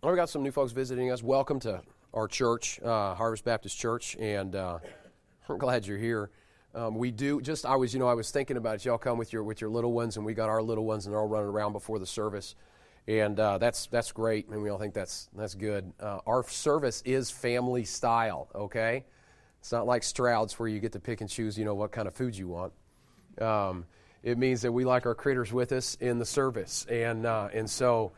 Well, we got some new folks visiting us. Welcome to our church, Harvest Baptist Church, and I'm glad you're here. I was thinking about it. Y'all come with your little ones, and we got our little ones, and they're all running around before the service, and that's great, and we all think that's good. Our service is family style, okay? It's not like Stroud's where you get to pick and choose, what kind of food you want. It means that we like our critters with us in the service, and so.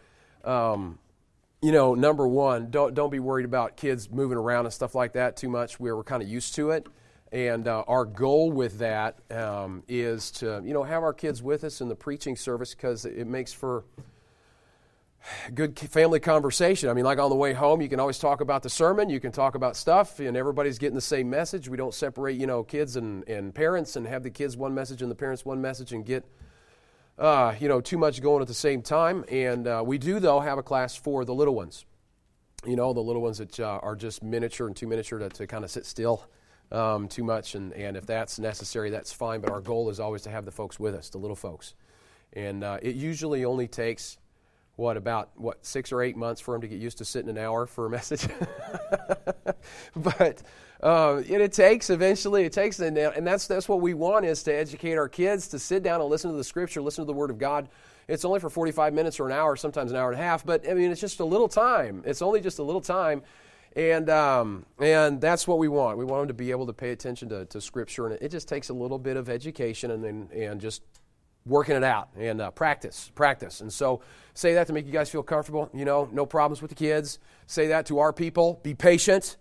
Number one, don't be worried about kids moving around and stuff like that too much. We're kind of used to it, and our goal with that is to have our kids with us in the preaching service because it makes for good family conversation. I mean, like on the way home, you can always talk about the sermon, you can talk about stuff, and everybody's getting the same message. We don't separate kids and parents and have the kids one message and the parents one message and get too much going at the same time. And we do, though, have a class for the little ones. The little ones that are just miniature and too miniature to kind of sit still too much. And if that's necessary, that's fine. But our goal is always to have the folks with us, the little folks. And it usually only takes, about 6 or 8 months for them to get used to sitting an hour for a message. But it takes, and that's what we want, is to educate our kids to sit down and listen to the Scripture, listen to the Word of God. It's only for 45 minutes or an hour, sometimes an hour and a half, but it's just a little time. It's only just a little time, and that's what we want. We want them to be able to pay attention to Scripture, and it just takes a little bit of education and just working it out and practice. And so say that to make you guys feel comfortable. No problems with the kids. Say that to our people. Be patient.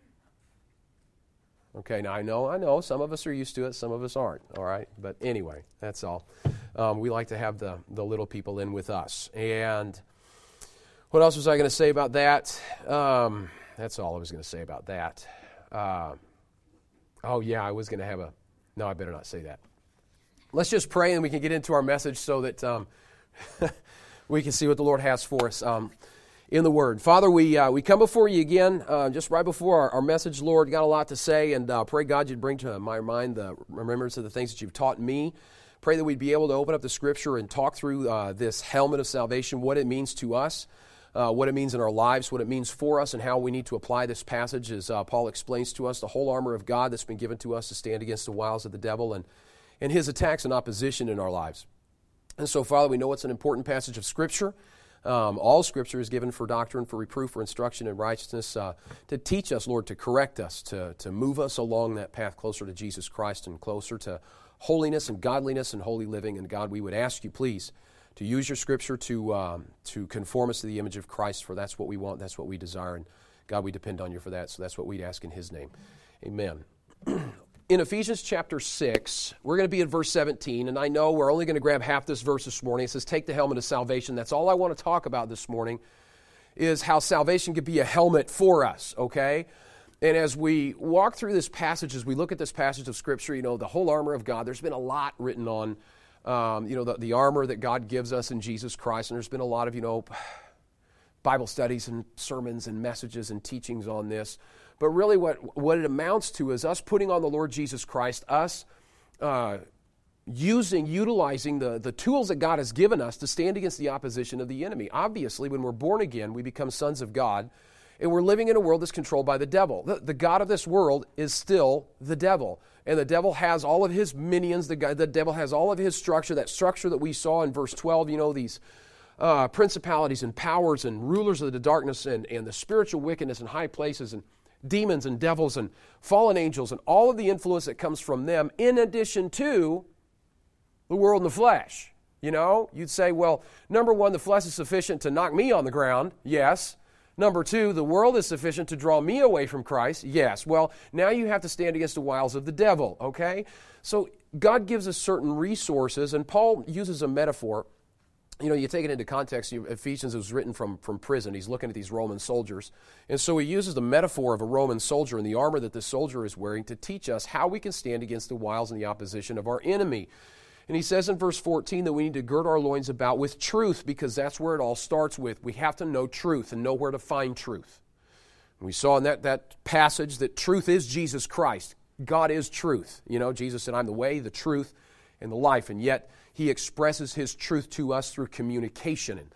Okay, now I know some of us are used to it, some of us aren't, all right? But anyway, that's all. We like to have the little people in with us. And what else was I going to say about that? That's all I was going to say about that. I was going to have no, I better not say that. Let's just pray and we can get into our message so that we can see what the Lord has for us in the Word. Father, we come before you again, just right before our message, Lord. Got a lot to say, and pray, God, you'd bring to my mind the remembrance of the things that you've taught me. Pray that we'd be able to open up the Scripture and talk through this helmet of salvation, what it means to us, what it means in our lives, what it means for us, and how we need to apply this passage, as Paul explains to us, the whole armor of God that's been given to us to stand against the wiles of the devil and his attacks and opposition in our lives. And so, Father, we know it's an important passage of Scripture. All Scripture is given for doctrine, for reproof, for instruction in righteousness, to teach us, Lord, to correct us, to move us along that path closer to Jesus Christ and closer to holiness and godliness and holy living. And God, we would ask you, please, to use your Scripture to conform us to the image of Christ, for that's what we want, that's what we desire. And God, we depend on you for that, so that's what we'd ask in his name. Amen. In Ephesians chapter 6, we're going to be at verse 17, and I know we're only going to grab half this verse this morning. It says, take the helmet of salvation. That's all I want to talk about this morning, is how salvation could be a helmet for us, okay? And as we walk through this passage, as we look at this passage of Scripture, the whole armor of God, there's been a lot written on, the armor that God gives us in Jesus Christ, and there's been a lot of, Bible studies and sermons and messages and teachings on this. But really what it amounts to is us putting on the Lord Jesus Christ, us utilizing the tools that God has given us to stand against the opposition of the enemy. Obviously, when we're born again, we become sons of God, and we're living in a world that's controlled by the devil. The God of this world is still the devil, and the devil has all of his minions. The devil has all of his structure, that structure that we saw in verse 12, these principalities and powers and rulers of the darkness and the spiritual wickedness in high places and demons and devils and fallen angels and all of the influence that comes from them, in addition to the world and the flesh. You'd say, well, number one, the flesh is sufficient to knock me on the ground. Yes. Number two, the world is sufficient to draw me away from Christ. Yes. Well, now you have to stand against the wiles of the devil, okay? So God gives us certain resources, and Paul uses a metaphor. You take it into context. Ephesians was written from prison. He's looking at these Roman soldiers. And so he uses the metaphor of a Roman soldier and the armor that the soldier is wearing to teach us how we can stand against the wiles and the opposition of our enemy. And he says in verse 14 that we need to gird our loins about with truth, because that's where it all starts with. We have to know truth and know where to find truth. And we saw in that passage that truth is Jesus Christ. God is truth. Jesus said, I'm the way, the truth, and the life. And yet he expresses his truth to us through communication. And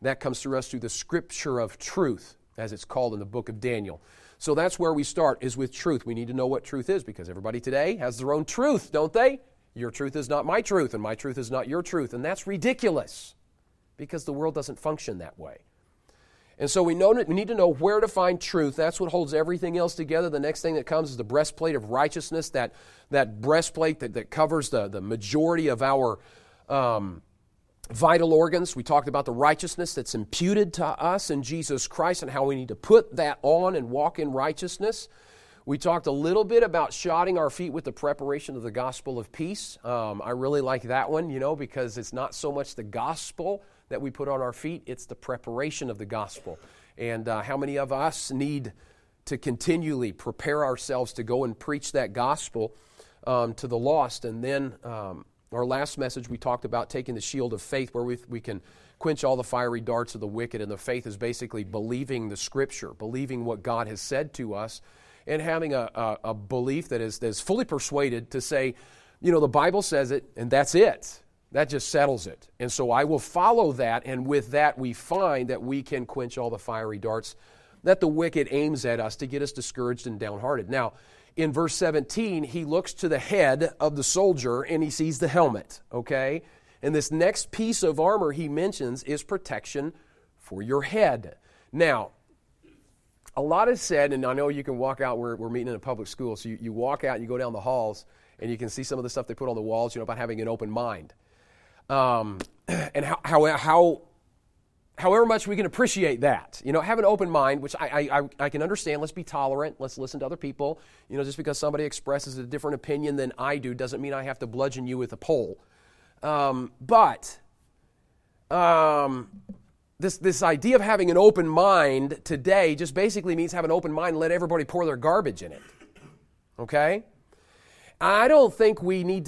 That comes through us through the scripture of truth, as it's called in the book of Daniel. So that's where we start, is with truth. We need to know what truth is, because everybody today has their own truth, don't they? Your truth is not my truth, and my truth is not your truth. And that's ridiculous, because the world doesn't function that way. And so we need to know where to find truth. That's what holds everything else together. The next thing that comes is the breastplate of righteousness, that breastplate that covers the majority of our vital organs. We talked about the righteousness that's imputed to us in Jesus Christ and how we need to put that on and walk in righteousness. We talked a little bit about shodding our feet with the preparation of the gospel of peace. I really like that one, because it's not so much the gospel that we put on our feet, it's the preparation of the gospel. And how many of us need to continually prepare ourselves to go and preach that gospel to the lost? And then our last message, we talked about taking the shield of faith, where we can quench all the fiery darts of the wicked. And the faith is basically believing the scripture, believing what God has said to us, and having a belief that is fully persuaded to say, the Bible says it, and that's it. That just settles it. And so I will follow that, and with that we find that we can quench all the fiery darts that the wicked aims at us to get us discouraged and downhearted. Now, in verse 17, he looks to the head of the soldier and he sees the helmet, okay? And this next piece of armor he mentions is protection for your head. Now, a lot is said, and I know you can walk out, we're meeting in a public school, so you walk out and you go down the halls and you can see some of the stuff they put on the walls, about having an open mind. And however much we can appreciate that, have an open mind, which I can understand. Let's be tolerant. Let's listen to other people. Just because somebody expresses a different opinion than I do doesn't mean I have to bludgeon you with a pole. But this idea of having an open mind today just basically means have an open mind and let everybody pour their garbage in it. Okay? I don't think we need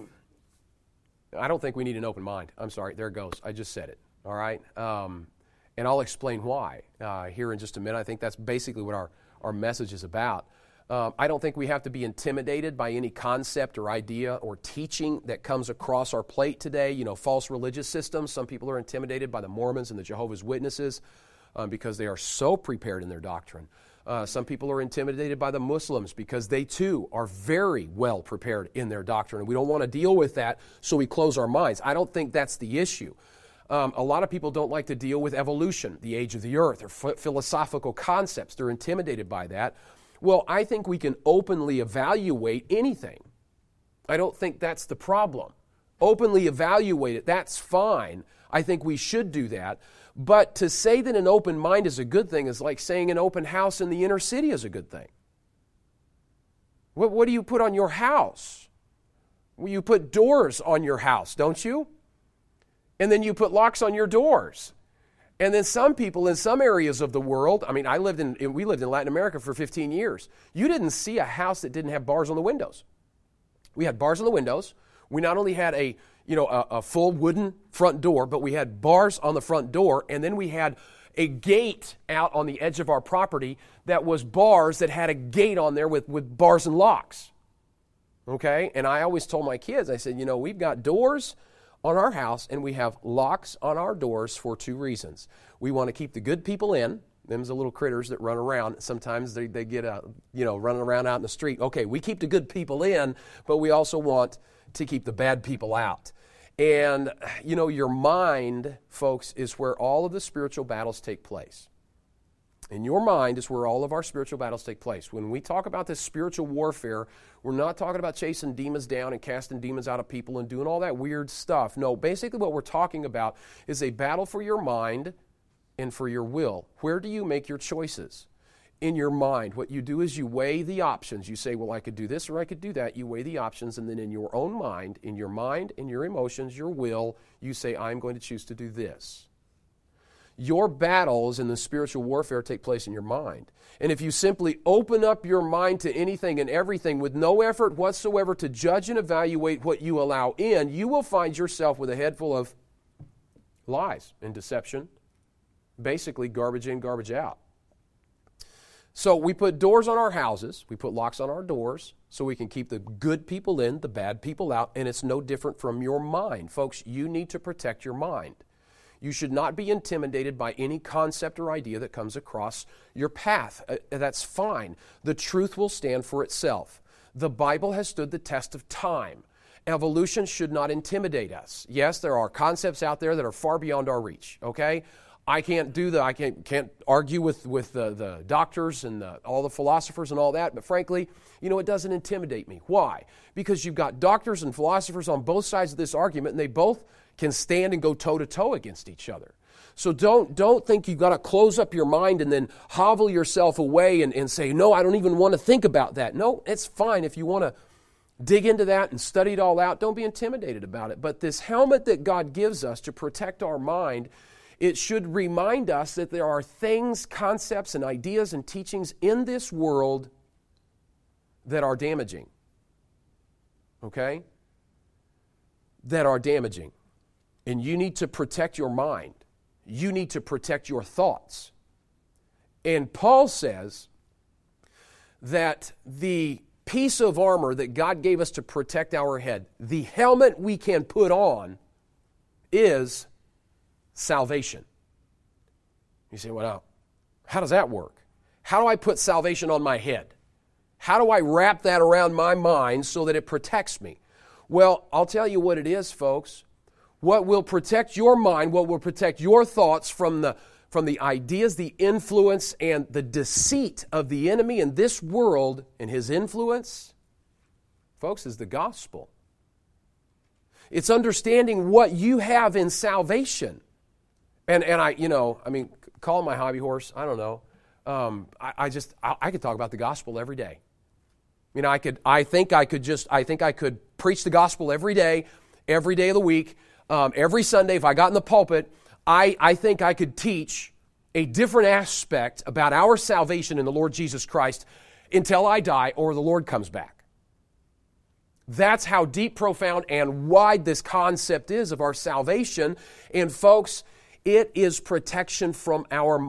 an open mind. I'm sorry, there it goes. I just said it, all right? And I'll explain why here in just a minute. I think that's basically what our message is about. I don't think we have to be intimidated by any concept or idea or teaching that comes across our plate today. False religious systems. Some people are intimidated by the Mormons and the Jehovah's Witnesses because they are so prepared in their doctrine. Some people are intimidated by the Muslims because they too are very well prepared in their doctrine. And we don't want to deal with that, so we close our minds. I don't think that's the issue. A lot of people don't like to deal with evolution, the age of the earth, or philosophical concepts. They're intimidated by that. Well, I think we can openly evaluate anything. I don't think that's the problem. Openly evaluate it, that's fine. I think we should do that. But to say that an open mind is a good thing is like saying an open house in the inner city is a good thing. What do you put on your house? Well, you put doors on your house, don't you? And then you put locks on your doors. And then some people in some areas of the world, we lived in Latin America for 15 years. You didn't see a house that didn't have bars on the windows. We had bars on the windows. We not only had a full wooden front door, but we had bars on the front door, and then we had a gate out on the edge of our property that was bars that had a gate on there with bars and locks. Okay? And I always told my kids, I said, we've got doors on our house and we have locks on our doors for two reasons. We want to keep the good people in. Them's the little critters that run around. Sometimes they get running around out in the street. Okay, we keep the good people in, but we also want to keep the bad people out. And, your mind, folks, is where all of the spiritual battles take place. And your mind is where all of our spiritual battles take place. When we talk about this spiritual warfare, we're not talking about chasing demons down and casting demons out of people and doing all that weird stuff. No, basically what we're talking about is a battle for your mind and for your will. Where do you make your choices? In your mind, what you do is you weigh the options. You say, well, I could do this or I could do that. You weigh the options, and then in your own mind, in your emotions, your will, you say, I'm going to choose to do this. Your battles in the spiritual warfare take place in your mind. And if you simply open up your mind to anything and everything with no effort whatsoever to judge and evaluate what you allow in, you will find yourself with a head full of lies and deception, basically garbage in, garbage out. So we put doors on our houses, we put locks on our doors, so we can keep the good people in, the bad people out, and it's no different from your mind. Folks, you need to protect your mind. You should not be intimidated by any concept or idea that comes across your path. That's fine. The truth will stand for itself. The Bible has stood the test of time. Evolution should not intimidate us. Yes, there are concepts out there that are far beyond our reach, okay? I can't argue with the doctors and all the philosophers and all that, but frankly, it doesn't intimidate me. Why? Because you've got doctors and philosophers on both sides of this argument, and they both can stand and go toe-to-toe against each other. So don't think you've got to close up your mind and then hovel yourself away and say, no, I don't even want to think about that. No, it's fine if you want to dig into that and study it all out. Don't be intimidated about it. But this helmet that God gives us to protect our mind, it should remind us that there are things, concepts, and ideas and teachings in this world that are damaging. Okay? That are damaging. And you need to protect your mind. You need to protect your thoughts. And Paul says that the piece of armor that God gave us to protect our head, the helmet we can put on, is salvation. You say, well, how does that work? How do I put salvation on my head? How do I wrap that around my mind so that it protects me? Well, I'll tell you what it is, folks. What will protect your mind, what will protect your thoughts from the ideas, the influence, and the deceit of the enemy in this world and his influence, folks, is the gospel. It's understanding what you have in salvation. And call it my hobby horse, I don't know. I could talk about the gospel every day. I think I could preach the gospel every day of the week. Every Sunday, if I got in the pulpit, I think I could teach a different aspect about our salvation in the Lord Jesus Christ until I die or the Lord comes back. That's how deep, profound, and wide this concept is of our salvation. And folks, it is protection for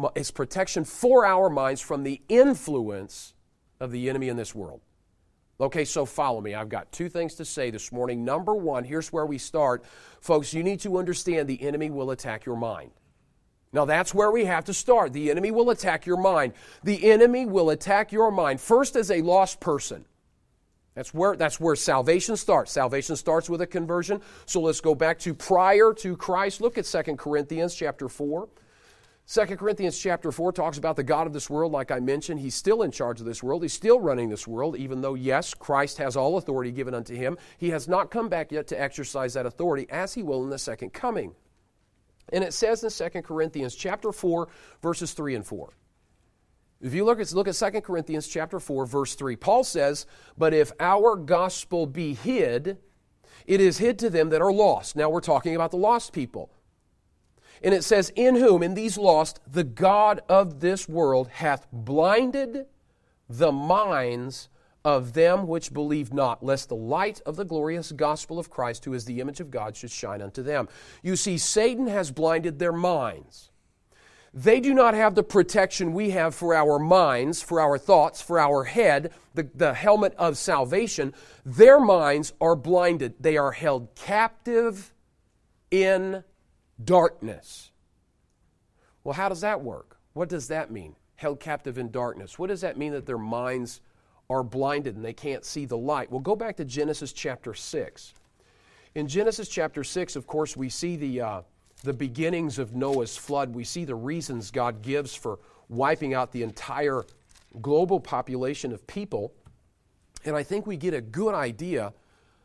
our minds from the influence of the enemy in this world. Okay, so follow me. I've got two things to say this morning. Number one, here's where we start. Folks, you need to understand the enemy will attack your mind. Now, that's where we have to start. The enemy will attack your mind. The enemy will attack your mind first as a lost person. That's where salvation starts. Salvation starts with a conversion. So let's go back to prior to Christ. Look at 2 Corinthians chapter 4. 2 Corinthians chapter 4 talks about the God of this world. Like I mentioned, He's still in charge of this world. He's still running this world, even though, yes, Christ has all authority given unto Him. He has not come back yet to exercise that authority, as He will in the second coming. And it says in 2 Corinthians chapter 4, verses 3 and 4. If you look at 2 Corinthians chapter 4, verse 3, Paul says, "But if our gospel be hid, it is hid to them that are lost." Now we're talking about the lost people. And it says, "In whom, in these lost, the God of this world hath blinded the minds of them which believe not, lest the light of the glorious gospel of Christ, who is the image of God, should shine unto them." You see, Satan has blinded their minds. They do not have the protection we have for our minds, for our thoughts, for our head, the helmet of salvation. Their minds are blinded. They are held captive in darkness. Well, how does that work? What does that mean? Held captive in darkness. What does that mean that their minds are blinded and they can't see the light? Well, go back to Genesis chapter 6. In Genesis chapter 6, of course, we see the beginnings of Noah's flood. We see the reasons God gives for wiping out the entire global population of people. And I think we get a good idea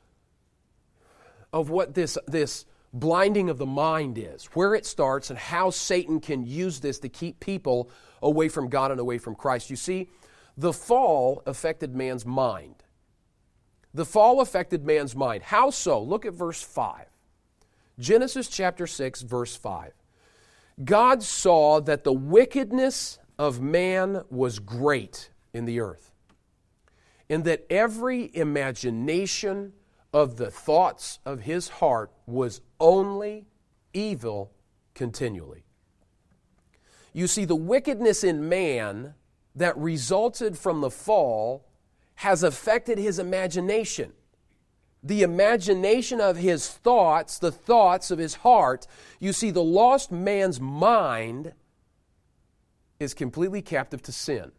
of what this blinding of the mind is, where it starts, and how Satan can use this to keep people away from God and away from Christ. You see, the fall affected man's mind. The fall affected man's mind. How so? Look at verse 5. Genesis chapter 6, verse 5. God saw that the wickedness of man was great in the earth, and that every imagination of the thoughts of his heart was only evil continually. You see, the wickedness in man that resulted from the fall has affected his imagination. the imagination of his thoughts, the thoughts of his heart, you see, the lost man's mind is completely captive to sin.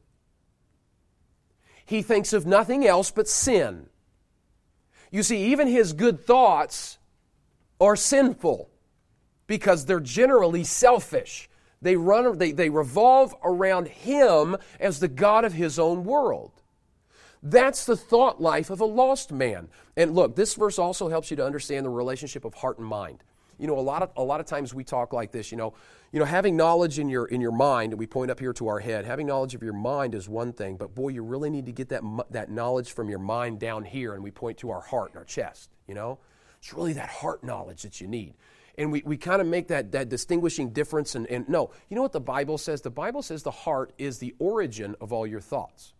He thinks of nothing else but sin. You see, even his good thoughts are sinful because they're generally selfish. They revolve around him as the God of his own world. That's the thought life of a lost man. And look, this verse also helps you to understand the relationship of heart and mind. You know, a lot of times we talk like this, you know, having knowledge in your mind, and we point up here to our head, having knowledge of your mind is one thing, but boy, you really need to get that knowledge from your mind down here, and we point to our heart and our chest, you know. It's really that heart knowledge that you need. And we kind of make that distinguishing difference. And no, you know what the Bible says? The Bible says the heart is the origin of all your thoughts.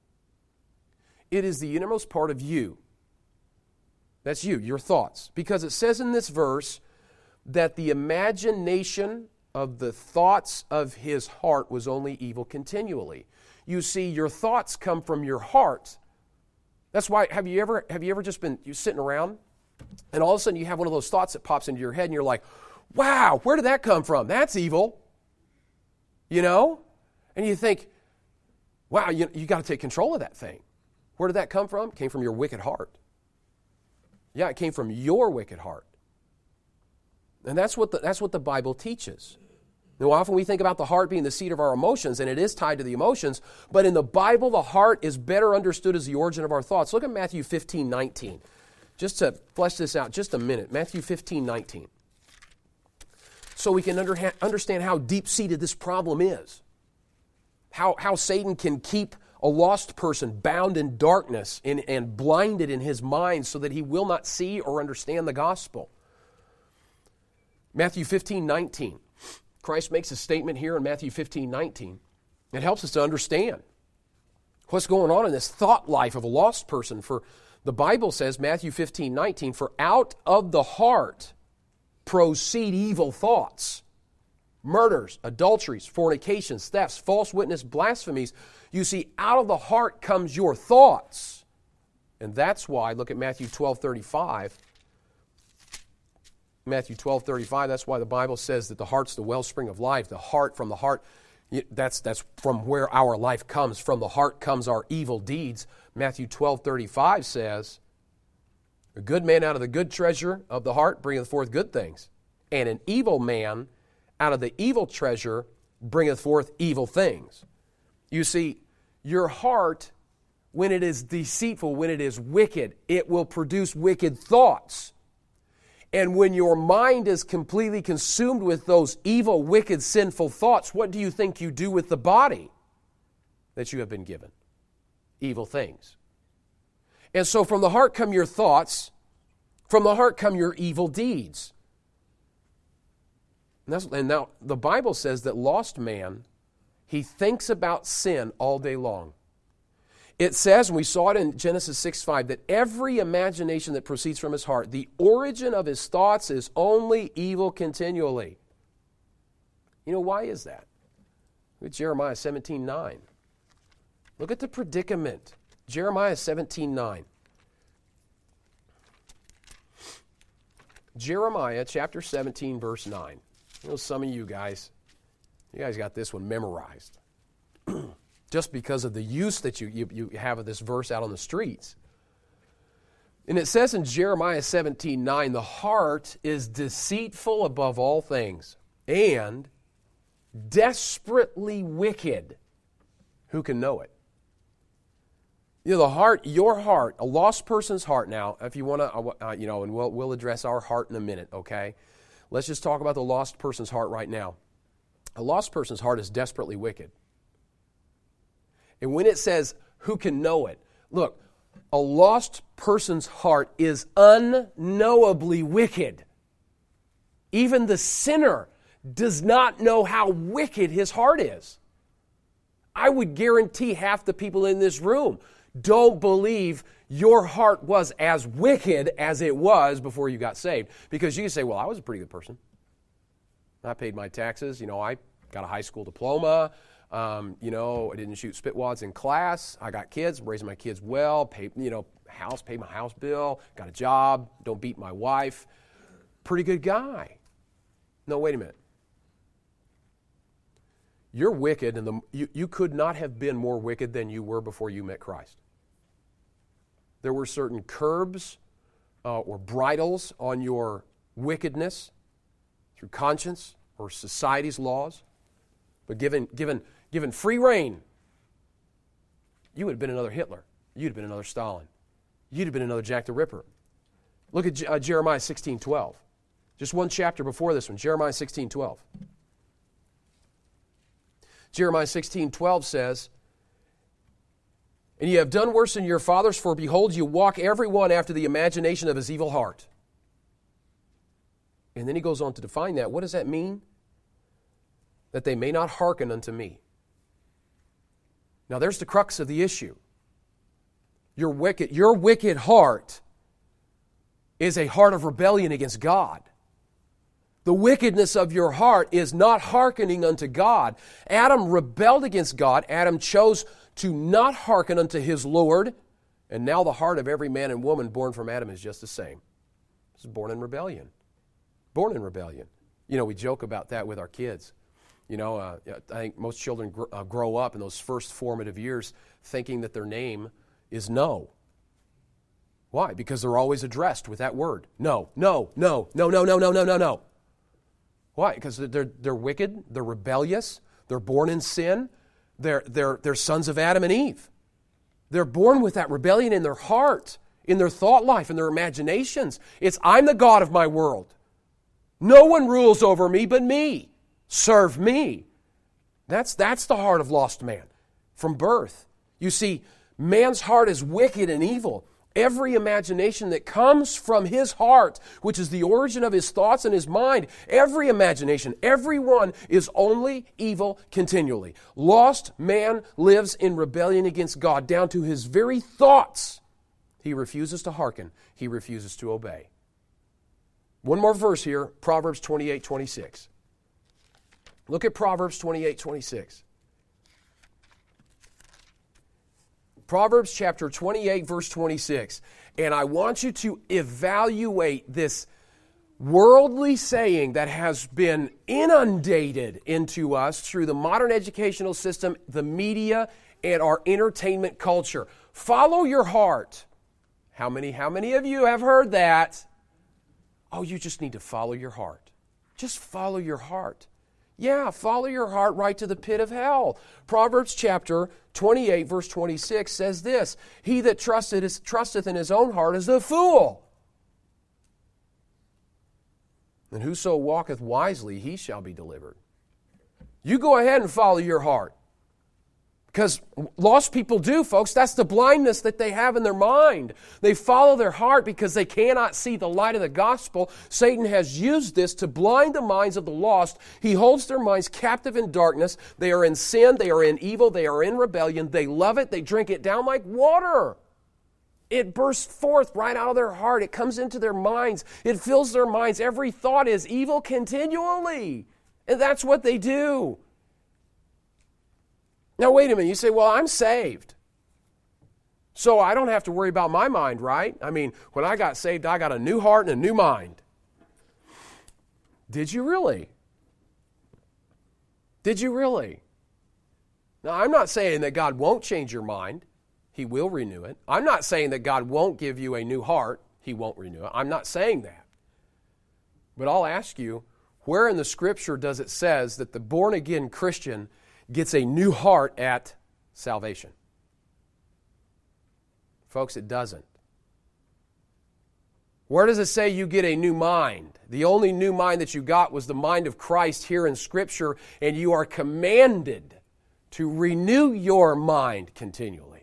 It is the innermost part of you. That's you, your thoughts. Because it says in this verse that the imagination of the thoughts of his heart was only evil continually. You see, your thoughts come from your heart. That's why, have you ever just been sitting around and all of a sudden you have one of those thoughts that pops into your head and you're like, wow, where did that come from? That's evil. You know? And you think, wow, you got to take control of that thing. Where did that come from? It came from your wicked heart. Yeah, it came from your wicked heart. And that's what the Bible teaches. Now, often we think about the heart being the seat of our emotions, and it is tied to the emotions, but in the Bible, the heart is better understood as the origin of our thoughts. Look at Matthew 15:19. Just to flesh this out just a minute. Matthew 15:19. So we can understand how deep-seated this problem is. How Satan can keep a lost person bound in darkness and blinded in his mind so that he will not see or understand the gospel. Matthew 15:19. Christ makes a statement here in Matthew 15:19. It helps us to understand what's going on in this thought life of a lost person. For the Bible says, Matthew 15:19, for out of the heart proceed evil thoughts, murders, adulteries, fornications, thefts, false witness, blasphemies. You see, out of the heart comes your thoughts. And that's why, look at Matthew 12:35. Matthew 12:35, that's why the Bible says that the heart's the wellspring of life. The heart, from the heart, that's from where our life comes. From the heart comes our evil deeds. Matthew 12:35 says, a good man out of the good treasure of the heart bringeth forth good things, and an evil man out of the evil treasure bringeth forth evil things. You see, your heart, when it is deceitful, when it is wicked, it will produce wicked thoughts. And when your mind is completely consumed with those evil, wicked, sinful thoughts, what do you think you do with the body that you have been given? Evil things. And so from the heart come your thoughts, from the heart come your evil deeds. And now the Bible says that lost man, he thinks about sin all day long. It says, and we saw it in Genesis 6:5, that every imagination that proceeds from his heart, the origin of his thoughts is only evil continually. You know, why is that? Look at Jeremiah 17:9. Look at the predicament. Jeremiah 17:9. Jeremiah chapter 17, verse 9. You know, some of you guys got this one memorized. Just because of the use that you have of this verse out on the streets. And it says in Jeremiah 17:9, the heart is deceitful above all things and desperately wicked. Who can know it? You know, the heart, your heart, a lost person's heart now, if you want to, and we'll address our heart in a minute, okay? Let's just talk about the lost person's heart right now. A lost person's heart is desperately wicked. And when it says, who can know it? Look, a lost person's heart is unknowably wicked. Even the sinner does not know how wicked his heart is. I would guarantee half the people in this room don't believe your heart was as wicked as it was before you got saved. Because you can say, well, I was a pretty good person. I paid my taxes. I got a high school diploma. I didn't shoot spitwads in class. I got kids, raising my kids well, house, pay my house bill, got a job, don't beat my wife. Pretty good guy. No, wait a minute. You're wicked, and you could not have been more wicked than you were before you met Christ. There were certain curbs or bridles on your wickedness through conscience or society's laws. But given free rein, you would have been another Hitler. You'd have been another Stalin. You'd have been another Jack the Ripper. Look at Jeremiah 16:12. Just one chapter before this one, Jeremiah 16:12. Jeremiah 16:12 says, "And ye have done worse than your fathers, for behold, you walk every one after the imagination of his evil heart." And then he goes on to define that. What does that mean? That they may not hearken unto me. Now there's the crux of the issue. Your wicked heart is a heart of rebellion against God. The wickedness of your heart is not hearkening unto God. Adam rebelled against God. Adam chose to not hearken unto his Lord. And now the heart of every man and woman born from Adam is just the same. It's born in rebellion. Born in rebellion. You know, we joke about that with our kids. You know, I think most children grow up in those first formative years thinking that their name is no. Why? Because they're always addressed with that word. No, no, no, no, no, no, no, no, no, no. Why? Because they're wicked, they're rebellious, they're born in sin, they're sons of Adam and Eve. They're born with that rebellion in their heart, in their thought life, in their imaginations. It's, I'm the God of my world. No one rules over me but me. Serve me. That's the heart of lost man from birth. You see, man's heart is wicked and evil. Every imagination that comes from his heart, which is the origin of his thoughts and his mind, every imagination, every one is only evil continually. Lost man lives in rebellion against God down to his very thoughts. He refuses to hearken. He refuses to obey. One more verse here, Proverbs 28:26. Look at Proverbs 28:26. Proverbs chapter 28, verse 26. And I want you to evaluate this worldly saying that has been inundated into us through the modern educational system, the media, and our entertainment culture. Follow your heart. How many of you have heard that? Oh, you just need to follow your heart. Just follow your heart. Yeah, follow your heart right to the pit of hell. Proverbs chapter 28, verse 26 says this, "He that trusteth in his own heart is a fool. And whoso walketh wisely, he shall be delivered." You go ahead and follow your heart. Because lost people do, folks. That's the blindness that they have in their mind. They follow their heart because they cannot see the light of the gospel. Satan has used this to blind the minds of the lost. He holds their minds captive in darkness. They are in sin. They are in evil. They are in rebellion. They love it. They drink it down like water. It bursts forth right out of their heart. It comes into their minds. It fills their minds. Every thought is evil continually. And that's what they do. Now, wait a minute. You say, well, I'm saved. So I don't have to worry about my mind, right? I mean, when I got saved, I got a new heart and a new mind. Did you really? Did you really? Now, I'm not saying that God won't change your mind. He will renew it. I'm not saying that God won't give you a new heart. He won't renew it. I'm not saying that. But I'll ask you, where in the Scripture does it says that the born-again Christian gets a new heart at salvation? Folks, it doesn't. Where does it say you get a new mind? The only new mind that you got was the mind of Christ here in Scripture, and you are commanded to renew your mind continually.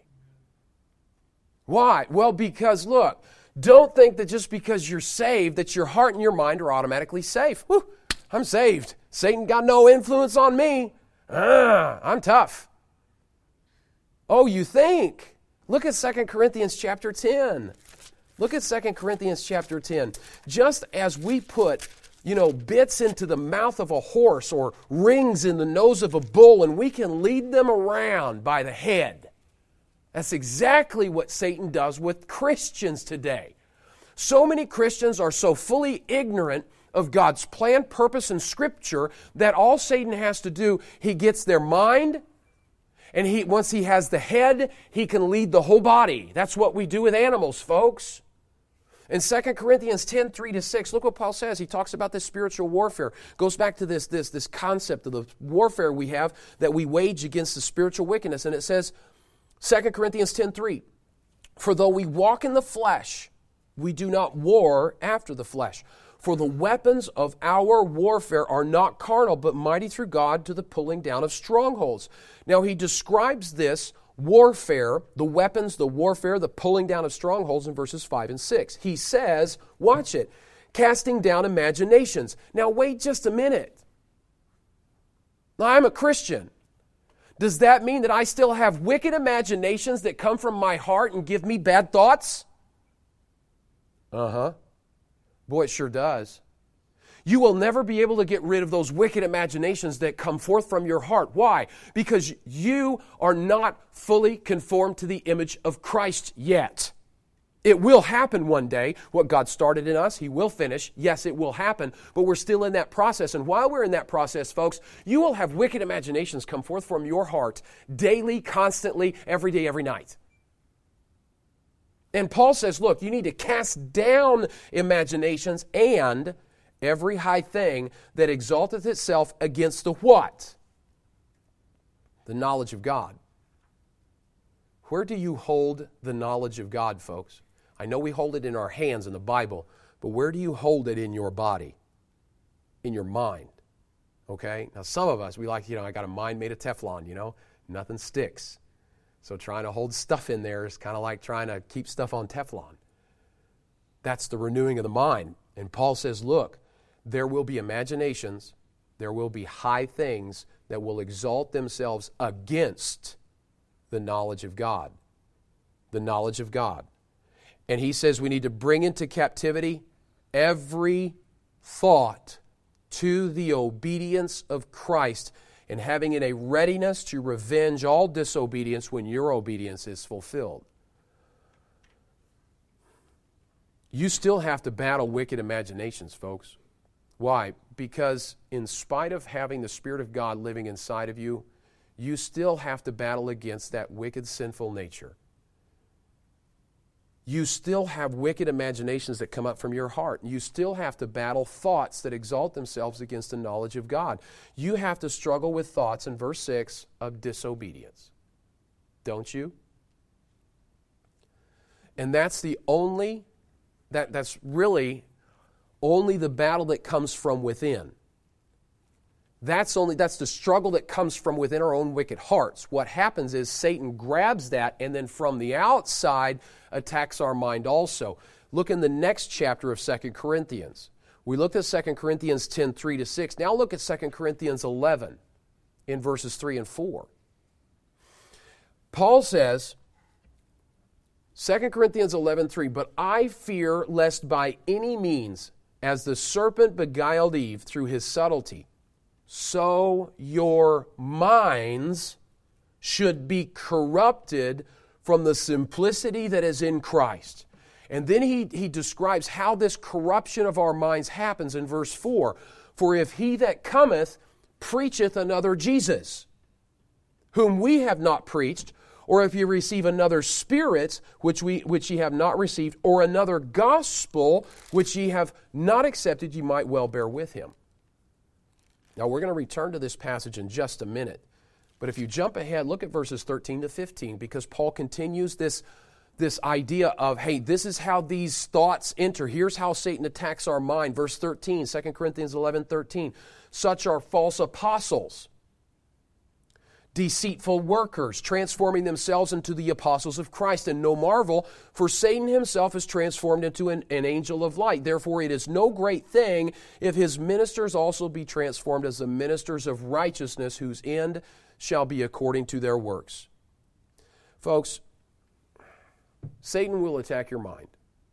Why? Well, because, look, don't think that just because you're saved that your heart and your mind are automatically safe. Whew, I'm saved. Satan got no influence on me. I'm tough. Oh, you think? Look at 2 Corinthians chapter 10. Look at 2 Corinthians chapter 10. Just as we put, bits into the mouth of a horse or rings in the nose of a bull and we can lead them around by the head. That's exactly what Satan does with Christians today. So many Christians are so fully ignorant of God's plan, purpose, and Scripture that all Satan has to do, he gets their mind, and once he has the head, he can lead the whole body. That's what we do with animals, folks. In 2 Corinthians 10, 3-6, look what Paul says. He talks about this spiritual warfare. Goes back to this concept of the warfare we have that we wage against the spiritual wickedness. And it says, 2 Corinthians 10:3, for though we walk in the flesh, we do not war after the flesh. For the weapons of our warfare are not carnal, but mighty through God to the pulling down of strongholds. Now he describes this warfare, the weapons, the warfare, the pulling down of strongholds in verses 5 and 6. He says, watch it, casting down imaginations. Now wait just a minute. Now I'm a Christian. Does that mean that I still have wicked imaginations that come from my heart and give me bad thoughts? Uh-huh. Boy, it sure does. You will never be able to get rid of those wicked imaginations that come forth from your heart. Why? Because you are not fully conformed to the image of Christ yet. It will happen one day. What God started in us, He will finish. Yes, it will happen, but we're still in that process. And while we're in that process, folks, you will have wicked imaginations come forth from your heart daily, constantly, every day, every night. And Paul says, look, you need to cast down imaginations and every high thing that exalteth itself against the what? The knowledge of God. Where do you hold the knowledge of God, folks? I know we hold it in our hands in the Bible, but where do you hold it in your body? In your mind. Okay? Now some of us, we like, I got a mind made of Teflon, nothing sticks. So trying to hold stuff in there is kind of like trying to keep stuff on Teflon. That's the renewing of the mind. And Paul says, look, there will be imaginations, there will be high things that will exalt themselves against the knowledge of God. The knowledge of God. And he says we need to bring into captivity every thought to the obedience of Christ, and having in a readiness to revenge all disobedience when your obedience is fulfilled. You still have to battle wicked imaginations, folks. Why? Because in spite of having the Spirit of God living inside of you, you still have to battle against that wicked, sinful nature. You still have wicked imaginations that come up from your heart. You still have to battle thoughts that exalt themselves against the knowledge of God. You have to struggle with thoughts in verse 6 of disobedience. Don't you? And that's really only the battle that comes from within. That's the struggle that comes from within our own wicked hearts. What happens is Satan grabs that and then from the outside attacks our mind also. Look in the next chapter of 2 Corinthians. We looked at 2 Corinthians 10, 3-6. Now look at 2 Corinthians 11 in verses 3 and 4. Paul says, 2 Corinthians 11, 3, but I fear lest by any means, as the serpent beguiled Eve through his subtlety, so your minds should be corrupted from the simplicity that is in Christ. And then he describes how this corruption of our minds happens in verse 4. For if he that cometh preacheth another Jesus, whom we have not preached, or if ye receive another spirit, which ye have not received, or another gospel, which ye have not accepted, ye might well bear with him. Now, we're going to return to this passage in just a minute. But if you jump ahead, look at verses 13 to 15, because Paul continues this idea of, hey, this is how these thoughts enter. Here's how Satan attacks our mind. Verse 13, 2 Corinthians 11, 13. Such are false apostles, deceitful workers, transforming themselves into the apostles of Christ. And no marvel, for Satan himself is transformed into an angel of light. Therefore it is no great thing if his ministers also be transformed as the ministers of righteousness, whose end shall be according to their works. Folks, Satan will attack your mind.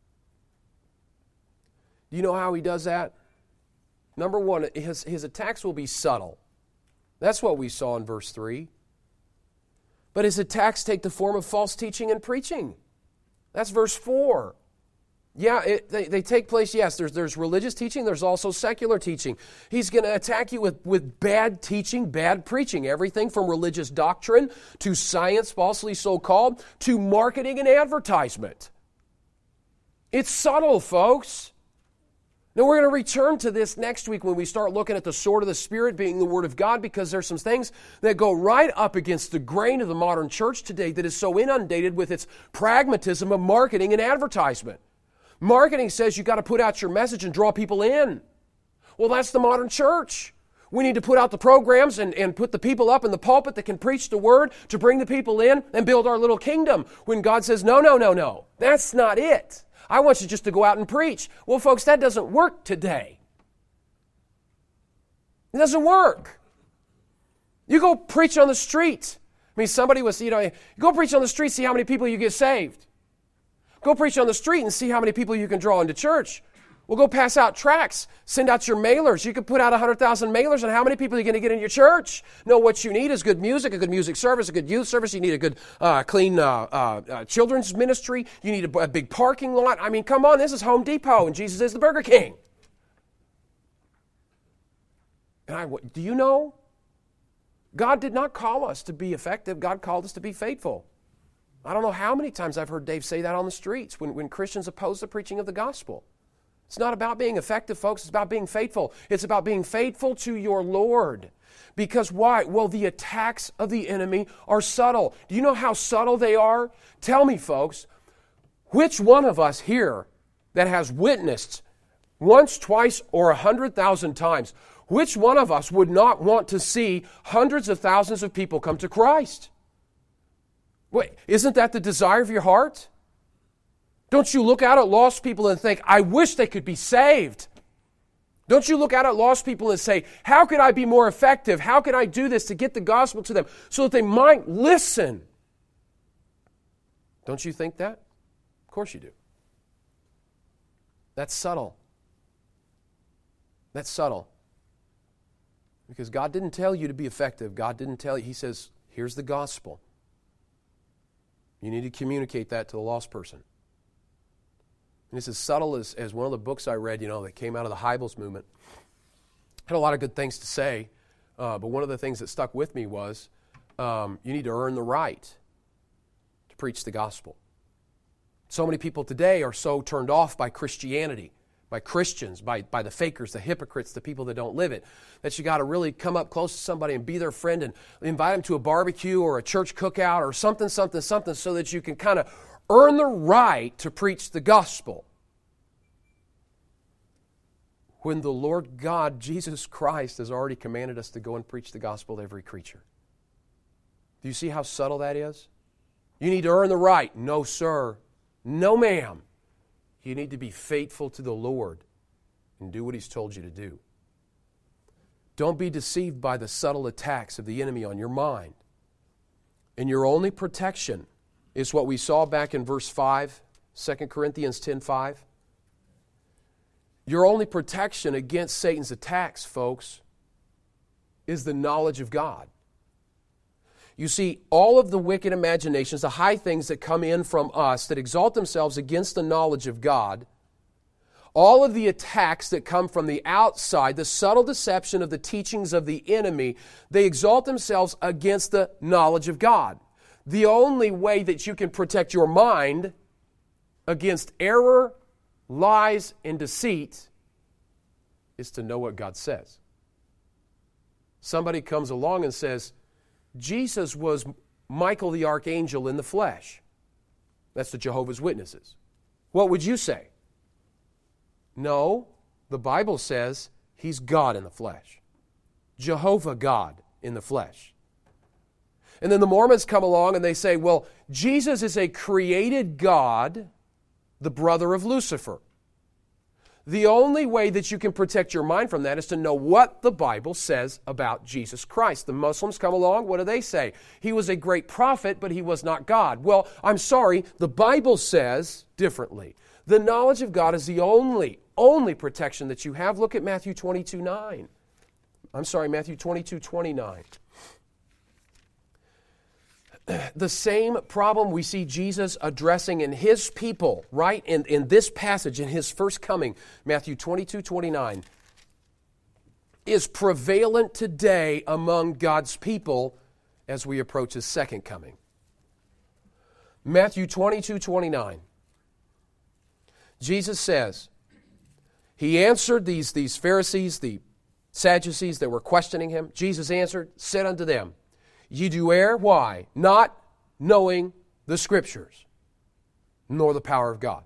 Do you know how he does that? Number one, his attacks will be subtle. That's what we saw in verse 3. But his attacks take the form of false teaching and preaching. That's verse 4. Yeah, they take place, yes, there's religious teaching, there's also secular teaching. He's going to attack you with bad teaching, bad preaching, everything from religious doctrine to science, falsely so-called, to marketing and advertisement. It's subtle, folks. Now, we're going to return to this next week when we start looking at the sword of the Spirit being the Word of God, because there's some things that go right up against the grain of the modern church today that is so inundated with its pragmatism of marketing and advertisement. Marketing says you've got to put out your message and draw people in. Well, that's the modern church. We need to put out the programs and put the people up in the pulpit that can preach the Word to bring the people in and build our little kingdom. When God says, no, that's not it. I want you just to go out and preach. Well, folks, that doesn't work today. It doesn't work. You go preach on the street. I mean, somebody was, go preach on the street, see how many people you get saved. Go preach on the street and see how many people you can draw into church. Well, go pass out tracts, send out your mailers. You could put out 100,000 mailers, and how many people are you going to get in your church? No, what you need is good music, a good music service, a good youth service. You need a good, clean children's ministry. You need a big parking lot. I mean, come on, this is Home Depot, and Jesus is the Burger King. And do you know? God did not call us to be effective. God called us to be faithful. I don't know how many times I've heard Dave say that on the streets when Christians oppose the preaching of the gospel. It's not about being effective, folks. It's about being faithful. It's about being faithful to your Lord. Because why? Well, the attacks of the enemy are subtle. Do you know how subtle they are? Tell me, folks, which one of us here that has witnessed once, twice, or 100,000 times, which one of us would not want to see hundreds of thousands of people come to Christ? Wait, isn't that the desire of your heart? Don't you look out at lost people and think, I wish they could be saved? Don't you look out at lost people and say, how could I be more effective? How could I do this to get the gospel to them so that they might listen? Don't you think that? Of course you do. That's subtle. That's subtle. Because God didn't tell you to be effective. God didn't tell you. He says, here's the gospel. You need to communicate that to the lost person. And it's as subtle as one of the books I read, that came out of the Hybels movement. Had a lot of good things to say, but one of the things that stuck with me was you need to earn the right to preach the gospel. So many people today are so turned off by Christianity, by Christians, by the fakers, the hypocrites, the people that don't live it, that you got to really come up close to somebody and be their friend and invite them to a barbecue or a church cookout or something, so that you can kind of earn the right to preach the gospel. When the Lord God, Jesus Christ, has already commanded us to go and preach the gospel to every creature. Do you see how subtle that is? You need to earn the right. No, sir. No, ma'am. You need to be faithful to the Lord and do what He's told you to do. Don't be deceived by the subtle attacks of the enemy on your mind. And your only protection is what we saw back in verse 5, 2 Corinthians 10:5. Your only protection against Satan's attacks, folks, is the knowledge of God. You see, all of the wicked imaginations, the high things that come in from us that exalt themselves against the knowledge of God, all of the attacks that come from the outside, the subtle deception of the teachings of the enemy, they exalt themselves against the knowledge of God. The only way that you can protect your mind against error, lies, and deceit is to know what God says. Somebody comes along and says, Jesus was Michael the archangel in the flesh. That's the Jehovah's Witnesses. What would you say? No, the Bible says He's God in the flesh. Jehovah God in the flesh. And then the Mormons come along and they say, well, Jesus is a created God, the brother of Lucifer. The only way that you can protect your mind from that is to know what the Bible says about Jesus Christ. The Muslims come along, what do they say? He was a great prophet, but He was not God. Well, I'm sorry, the Bible says differently. The knowledge of God is the only protection that you have. Look at Matthew 22:29. Matthew 22:29. the same problem we see Jesus addressing in His people, right? In this passage, in His first coming, Matthew 22:29, is prevalent today among God's people as we approach His second coming. Matthew 22:29. Jesus says, He answered these Pharisees, the Sadducees that were questioning Him. Jesus answered, said unto them, Ye do err, why? Not knowing the Scriptures, nor the power of God.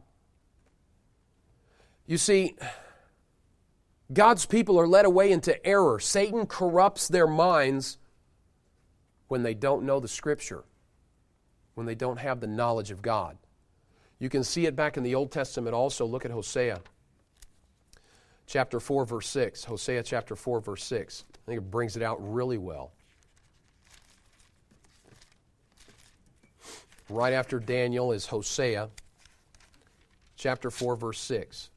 You see, God's people are led away into error. Satan corrupts their minds when they don't know the Scripture, when they don't have the knowledge of God. You can see it back in the Old Testament also. Look at Hosea chapter 4, verse 6. Hosea chapter 4, verse 6. I think it brings it out really well. Right after Daniel is Hosea chapter 4, verse 6.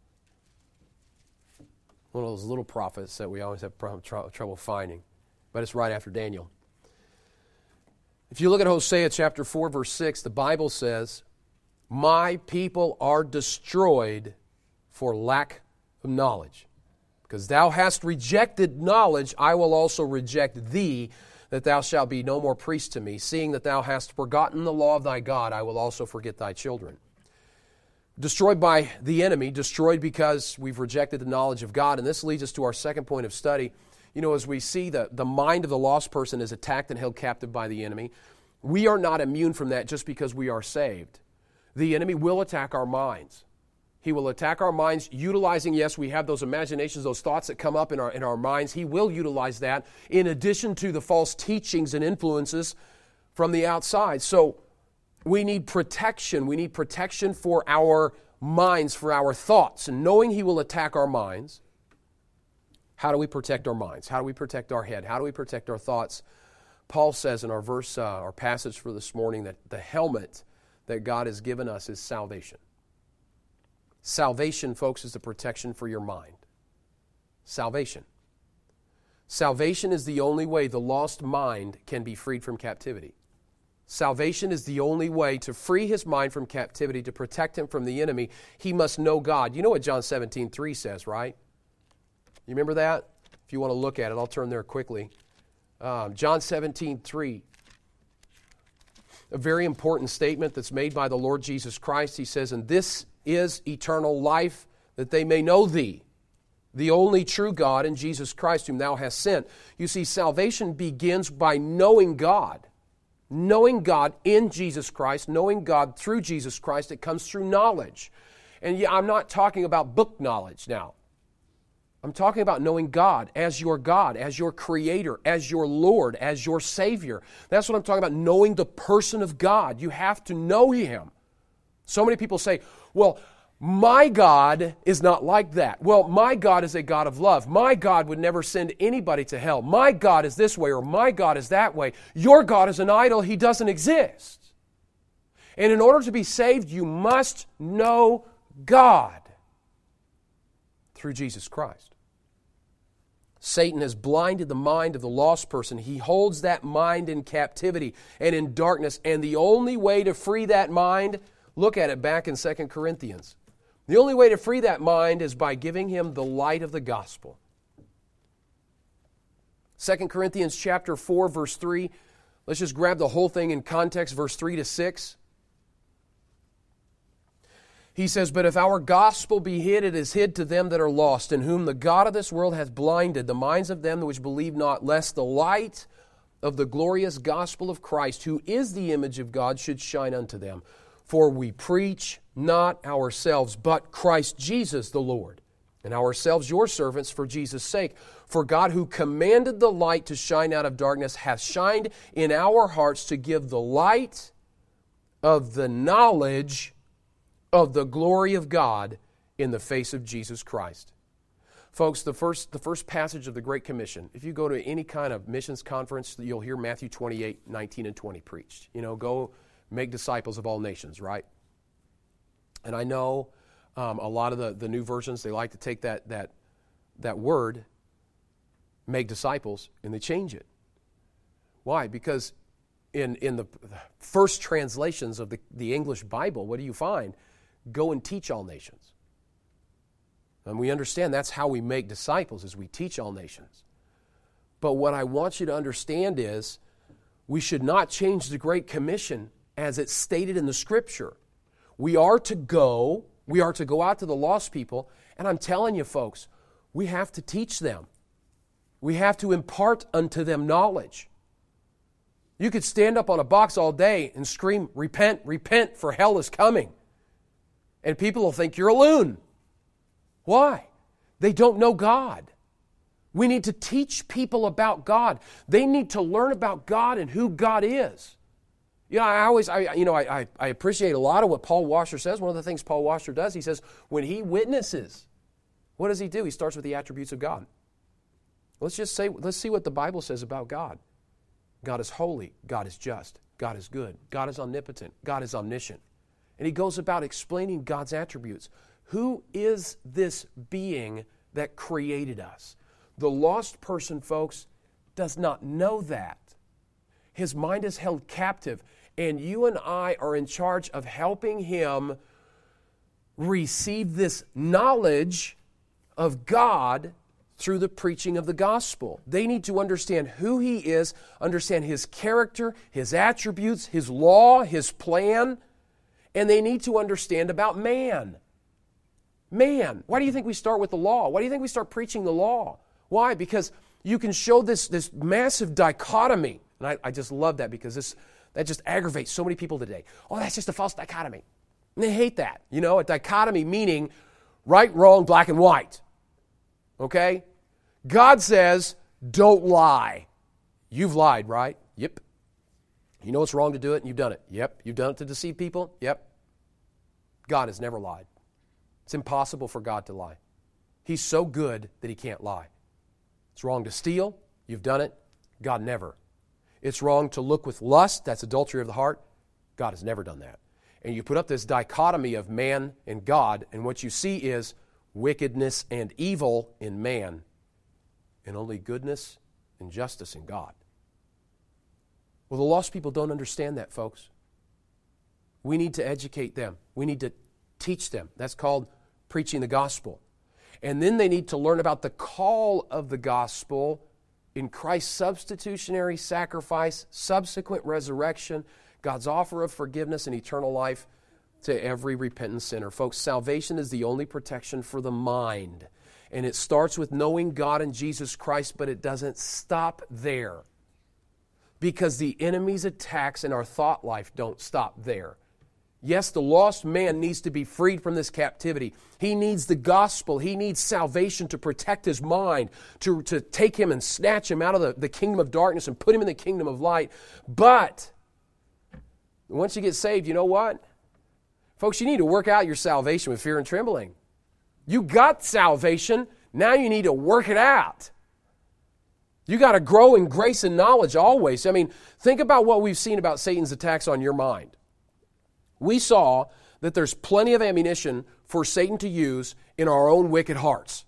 One of those little prophets that we always have trouble finding. But it's right after Daniel. If you look at Hosea chapter 4, verse 6, the Bible says, My people are destroyed for lack of knowledge. Because thou hast rejected knowledge, I will also reject thee, that thou shalt be no more priest to me. Seeing that thou hast forgotten the law of thy God, I will also forget thy children. Destroyed by the enemy, destroyed because we've rejected the knowledge of God. And this leads us to our second point of study. You know, as we see the mind of the lost person is attacked and held captive by the enemy, we are not immune from that just because we are saved. The enemy will attack our minds. He will attack our minds utilizing, yes, we have those imaginations, those thoughts that come up in our minds. He will utilize that in addition to the false teachings and influences from the outside. So we need protection. We need protection for our minds, for our thoughts. And knowing he will attack our minds, how do we protect our minds? How do we protect our head? How do we protect our thoughts? Paul says in our verse, our passage for this morning, that the helmet that God has given us is salvation. Salvation, folks, is the protection for your mind. Salvation. Salvation is the only way the lost mind can be freed from captivity. Salvation is the only way to free his mind from captivity, to protect him from the enemy. He must know God. You know what John 17:3 says, right? You remember that? If you want to look at it, I'll turn there quickly. John 17:3. A very important statement that's made by the Lord Jesus Christ. He says, and this is eternal life, that they may know thee, the only true God, and Jesus Christ whom thou hast sent. You see, salvation begins by knowing God. Knowing God in Jesus Christ, knowing God through Jesus Christ. It comes through knowledge. And yeah, I'm not talking about book knowledge now. I'm talking about knowing God, as your Creator, as your Lord, as your Savior. That's what I'm talking about, knowing the person of God. You have to know Him. So many people say, well, my God is not like that. Well, my God is a God of love. My God would never send anybody to hell. My God is this way, or my God is that way. Your God is an idol. He doesn't exist. And in order to be saved, you must know God through Jesus Christ. Satan has blinded the mind of the lost person. He holds that mind in captivity and in darkness. And the only way to free that mind, look at it back in 2 Corinthians. The only way to free that mind is by giving him the light of the gospel. 2 Corinthians chapter 4, verse 3. Let's just grab the whole thing in context, verse 3 to 6. He says, but if our gospel be hid, it is hid to them that are lost, in whom the God of this world hath blinded the minds of them which believe not, lest the light of the glorious gospel of Christ, who is the image of God, should shine unto them. For we preach not ourselves, but Christ Jesus the Lord, and ourselves your servants for Jesus' sake. For God, who commanded the light to shine out of darkness, hath shined in our hearts to give the light of the knowledge of the glory of God in the face of Jesus Christ. Folks, the first passage of the Great Commission, if you go to any kind of missions conference, you'll hear Matthew 28, 19 and 20 preached. You know, go make disciples of all nations, right? And I know a lot of the new versions, they like to take that word, make disciples, and they change it. Why? Because in the first translations of the English Bible, what do you find? Go and teach all nations. And we understand that's how we make disciples, is we teach all nations. But what I want you to understand is we should not change the Great Commission as it's stated in the Scripture. We are to go out to the lost people, and I'm telling you folks, we have to teach them. We have to impart unto them knowledge. You could stand up on a box all day and scream, repent, repent, for hell is coming. And people will think you're a loon. Why? They don't know God. We need to teach people about God. They need to learn about God and who God is. You know, I appreciate a lot of what Paul Washer says. One of the things Paul Washer does, he says, when he witnesses, what does he do? He starts with the attributes of God. Let's see what the Bible says about God. God is holy. God is just. God is good. God is omnipotent. God is omniscient. And he goes about explaining God's attributes. Who is this being that created us? The lost person, folks, does not know that. His mind is held captive, and you and I are in charge of helping him receive this knowledge of God through the preaching of the gospel. They need to understand who he is, understand his character, his attributes, his law, his plan, and they need to understand about man. Man. Why do you think we start with the law? Why do you think we start preaching the law? Why? Because you can show this massive dichotomy. And I just love that, because that just aggravates so many people today. Oh, that's just a false dichotomy. And they hate that. You know, a dichotomy meaning right, wrong, black and white. Okay? God says, don't lie. You've lied, right? Yep. You know it's wrong to do it, and you've done it. Yep. You've done it to deceive people? Yep. God has never lied. It's impossible for God to lie. He's so good that he can't lie. It's wrong to steal. You've done it. God never. It's wrong to look with lust. That's adultery of the heart. God has never done that. And you put up this dichotomy of man and God, and what you see is wickedness and evil in man, and only goodness and justice in God. Well, the lost people don't understand that, folks. We need to educate them. We need to teach them. That's called preaching the gospel. And then they need to learn about the call of the gospel in Christ's substitutionary sacrifice, subsequent resurrection, God's offer of forgiveness and eternal life to every repentant sinner. Folks, salvation is the only protection for the mind. And it starts with knowing God and Jesus Christ, but it doesn't stop there. Because the enemy's attacks in our thought life don't stop there. Yes, the lost man needs to be freed from this captivity. He needs the gospel. He needs salvation to protect his mind, to take him and snatch him out of the kingdom of darkness and put him in the kingdom of light. But once you get saved, you know what? Folks, you need to work out your salvation with fear and trembling. You got salvation. Now you need to work it out. You got to grow in grace and knowledge always. I mean, think about what we've seen about Satan's attacks on your mind. We saw that there's plenty of ammunition for Satan to use in our own wicked hearts.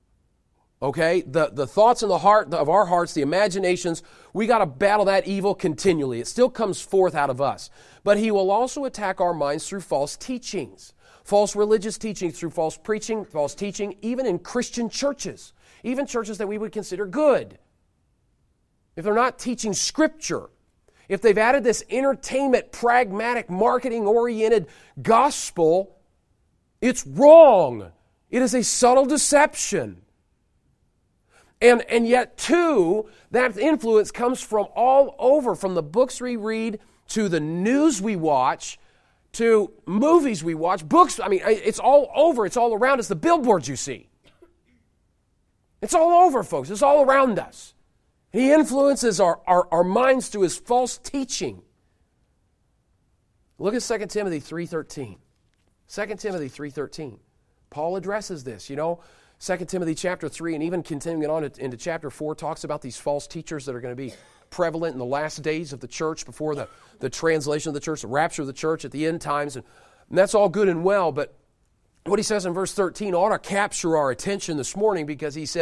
Okay? The thoughts in the heart of our hearts, the imaginations, we got to battle that evil continually. It still comes forth out of us. But he will also attack our minds through false teachings. False religious teachings, through false preaching, false teaching, even in Christian churches. Even churches that we would consider good. If they're not teaching Scripture, if they've added this entertainment, pragmatic, marketing-oriented gospel, it's wrong. It is a subtle deception. And yet, too, that influence comes from all over, from the books we read, to the news we watch, to movies we watch, books. I mean, it's all over. It's all around us. The billboards you see. It's all over, folks. It's all around us. He influences our minds through his false teaching. Look at 2 Timothy 3:13. 2 Timothy 3:13. Paul addresses this. You know, 2 Timothy chapter 3, and even continuing on into chapter 4, talks about these false teachers that are going to be prevalent in the last days of the church, before the translation of the church, the rapture of the church at the end times. And that's all good and well, but what he says in verse 13 ought to capture our attention this morning, because he says,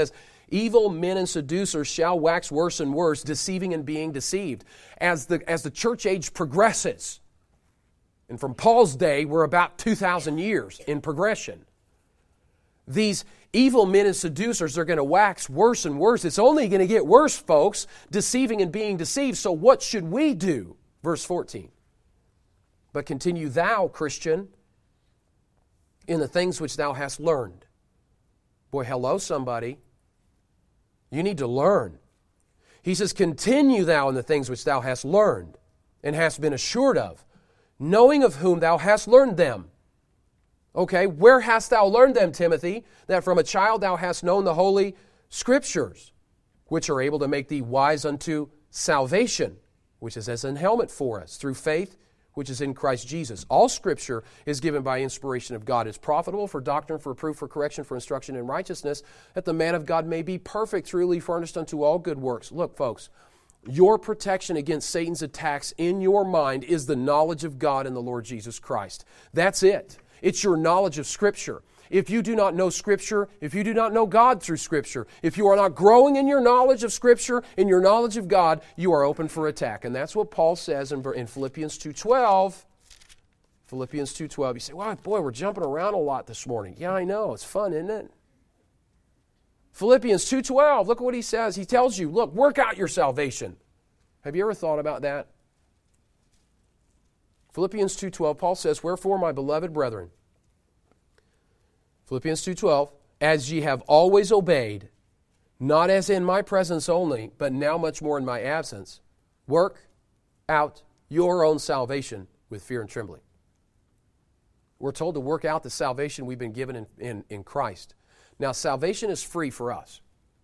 Evil men and seducers shall wax worse and worse, deceiving and being deceived. As the church age progresses, and from Paul's day, we're about 2,000 years in progression. These evil men and seducers are going to wax worse and worse. It's only going to get worse, folks, deceiving and being deceived. So what should we do? Verse 14. But continue thou, Christian, in the things which thou hast learned. Boy, hello, somebody. You need to learn. He says, continue thou in the things which thou hast learned and hast been assured of, knowing of whom thou hast learned them. Okay, where hast thou learned them, Timothy? That from a child thou hast known the holy Scriptures, which are able to make thee wise unto salvation, which is as an helmet for us, through faith which is in Christ Jesus. All Scripture is given by inspiration of God. It's profitable for doctrine, for reproof, for correction, for instruction in righteousness, that the man of God may be perfect, truly furnished unto all good works. Look, folks, your protection against Satan's attacks in your mind is the knowledge of God and the Lord Jesus Christ. That's it. It's your knowledge of Scripture. If you do not know Scripture, if you do not know God through Scripture, if you are not growing in your knowledge of Scripture, in your knowledge of God, you are open for attack. And that's what Paul says in Philippians 2:12. Philippians 2:12. You say, wow, boy, we're jumping around a lot this morning. Yeah, I know. It's fun, isn't it? Philippians 2:12. Look at what he says. He tells you, look, work out your salvation. Have you ever thought about that? Philippians 2:12, Paul says, wherefore, my beloved brethren, Philippians 2:12, as ye have always obeyed, not as in my presence only, but now much more in my absence, work out your own salvation with fear and trembling. We're told to work out the salvation we've been given in Christ. Now, salvation is free for us.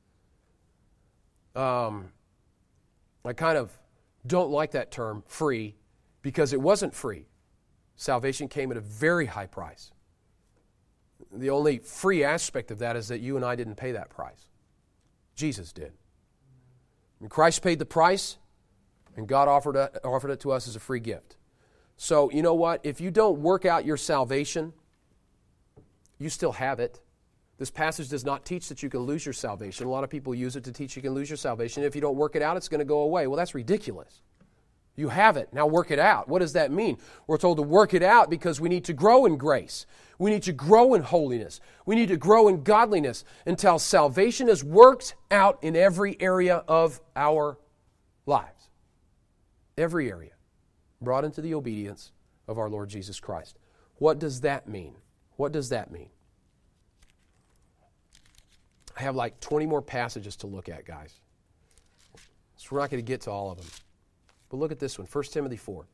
I kind of don't like that term, free, because it wasn't free. Salvation came at a very high price. The only free aspect of that is that you and I didn't pay that price. Jesus did. And Christ paid the price, and God offered it to us as a free gift. So, you know what? If you don't work out your salvation, you still have it. This passage does not teach that you can lose your salvation. A lot of people use it to teach you can lose your salvation. If you don't work it out, it's going to go away. Well, that's ridiculous. You have it. Now work it out. What does that mean? We're told to work it out because we need to grow in grace. We need to grow in holiness. We need to grow in godliness until salvation is worked out in every area of our lives. Every area. Brought into the obedience of our Lord Jesus Christ. What does that mean? What does that mean? I have like 20 more passages to look at, guys. So we're not going to get to all of them. But look at this one, 1 Timothy 4.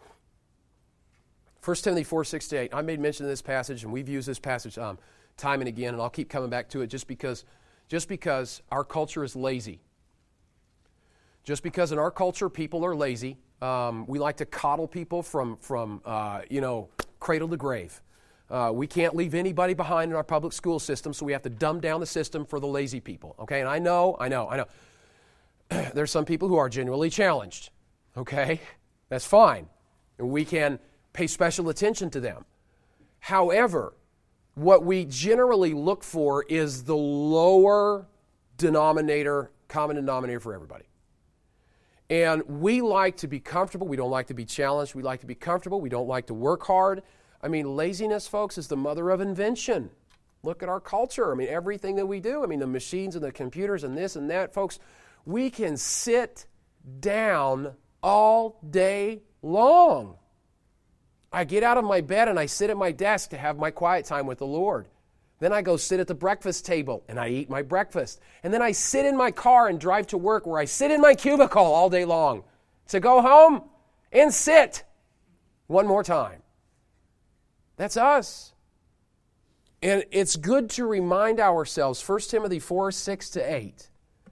1 Timothy 4, 6-8. I made mention of this passage, and we've used this passage time and again, and I'll keep coming back to it just because our culture is lazy. Just because in our culture people are lazy, we like to coddle people from cradle to grave. We can't leave anybody behind in our public school system, so we have to dumb down the system for the lazy people. Okay, and I know. There's some people who are genuinely challenged. Okay, that's fine. And we can pay special attention to them. However, what we generally look for is the lower denominator, common denominator for everybody. And we like to be comfortable. We don't like to be challenged. We like to be comfortable. We don't like to work hard. I mean, laziness, folks, is the mother of invention. Look at our culture. I mean, everything that we do. I mean, the machines and the computers and this and that. Folks, we can sit down all day long. I get out of my bed and I sit at my desk to have my quiet time with the Lord. Then I go sit at the breakfast table and I eat my breakfast. And then I sit in my car and drive to work where I sit in my cubicle all day long to go home and sit one more time. That's us. And it's good to remind ourselves, 1 Timothy 4, 6-8.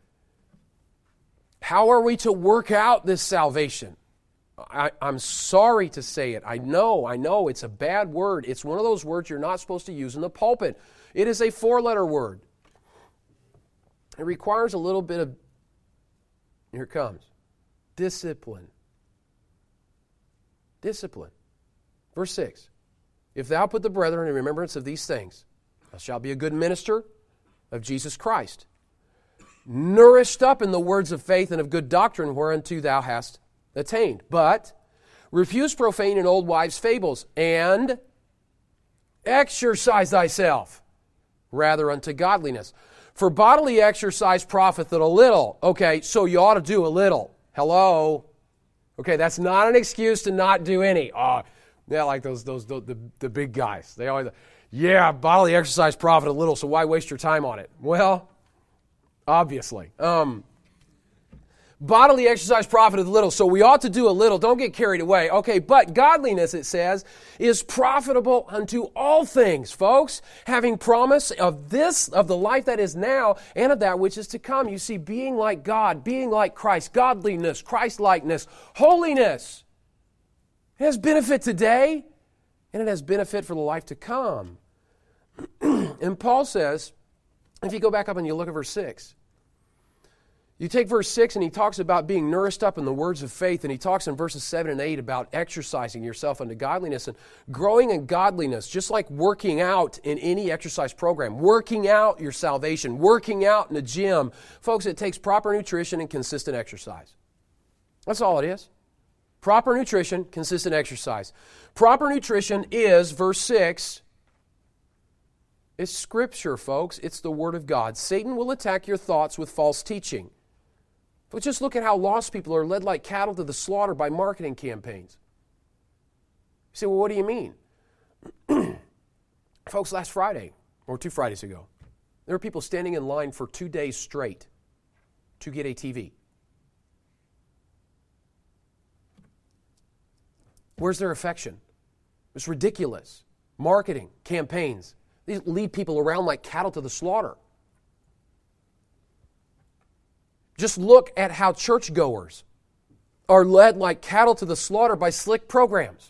How are we to work out this salvation? I'm sorry to say it. I know, it's a bad word. It's one of those words you're not supposed to use in the pulpit. It is a 4-letter word. It requires a little bit of, here it comes, discipline. Discipline. Verse 6. If thou put the brethren in remembrance of these things, thou shalt be a good minister of Jesus Christ, nourished up in the words of faith and of good doctrine whereunto thou hast attained. But refuse profane and old wives' fables, and exercise thyself rather unto godliness. For bodily exercise profiteth a little. Okay, so you ought to do a little. Hello? Okay, that's not an excuse to not do any. Yeah, like the big guys. They always, bodily exercise profit a little, so why waste your time on it? Well, obviously. Bodily exercise profiteth little, so we ought to do a little. Don't get carried away. Okay, but godliness, it says, is profitable unto all things, folks, having promise of the life that is now and of that which is to come. You see, being like God, being like Christ, godliness, Christ-likeness, holiness, it has benefit today, and it has benefit for the life to come. And Paul says, if you go back up and you look at verse 6, you take verse 6 and he talks about being nourished up in the words of faith, and he talks in verses 7 and 8 about exercising yourself unto godliness and growing in godliness, just like working out in any exercise program, working out your salvation, working out in the gym. Folks, it takes proper nutrition and consistent exercise. That's all it is. Proper nutrition, consistent exercise. Proper nutrition is, verse 6, it's Scripture, folks. It's the Word of God. Satan will attack your thoughts with false teaching. But just look at how lost people are led like cattle to the slaughter by marketing campaigns. You say, well, what do you mean? Folks, last Friday, or 2 Fridays ago, there were people standing in line for 2 days straight to get a TV. Where's their affection? It's ridiculous. Marketing, campaigns. These lead people around like cattle to the slaughter. Just look at how churchgoers are led like cattle to the slaughter by slick programs.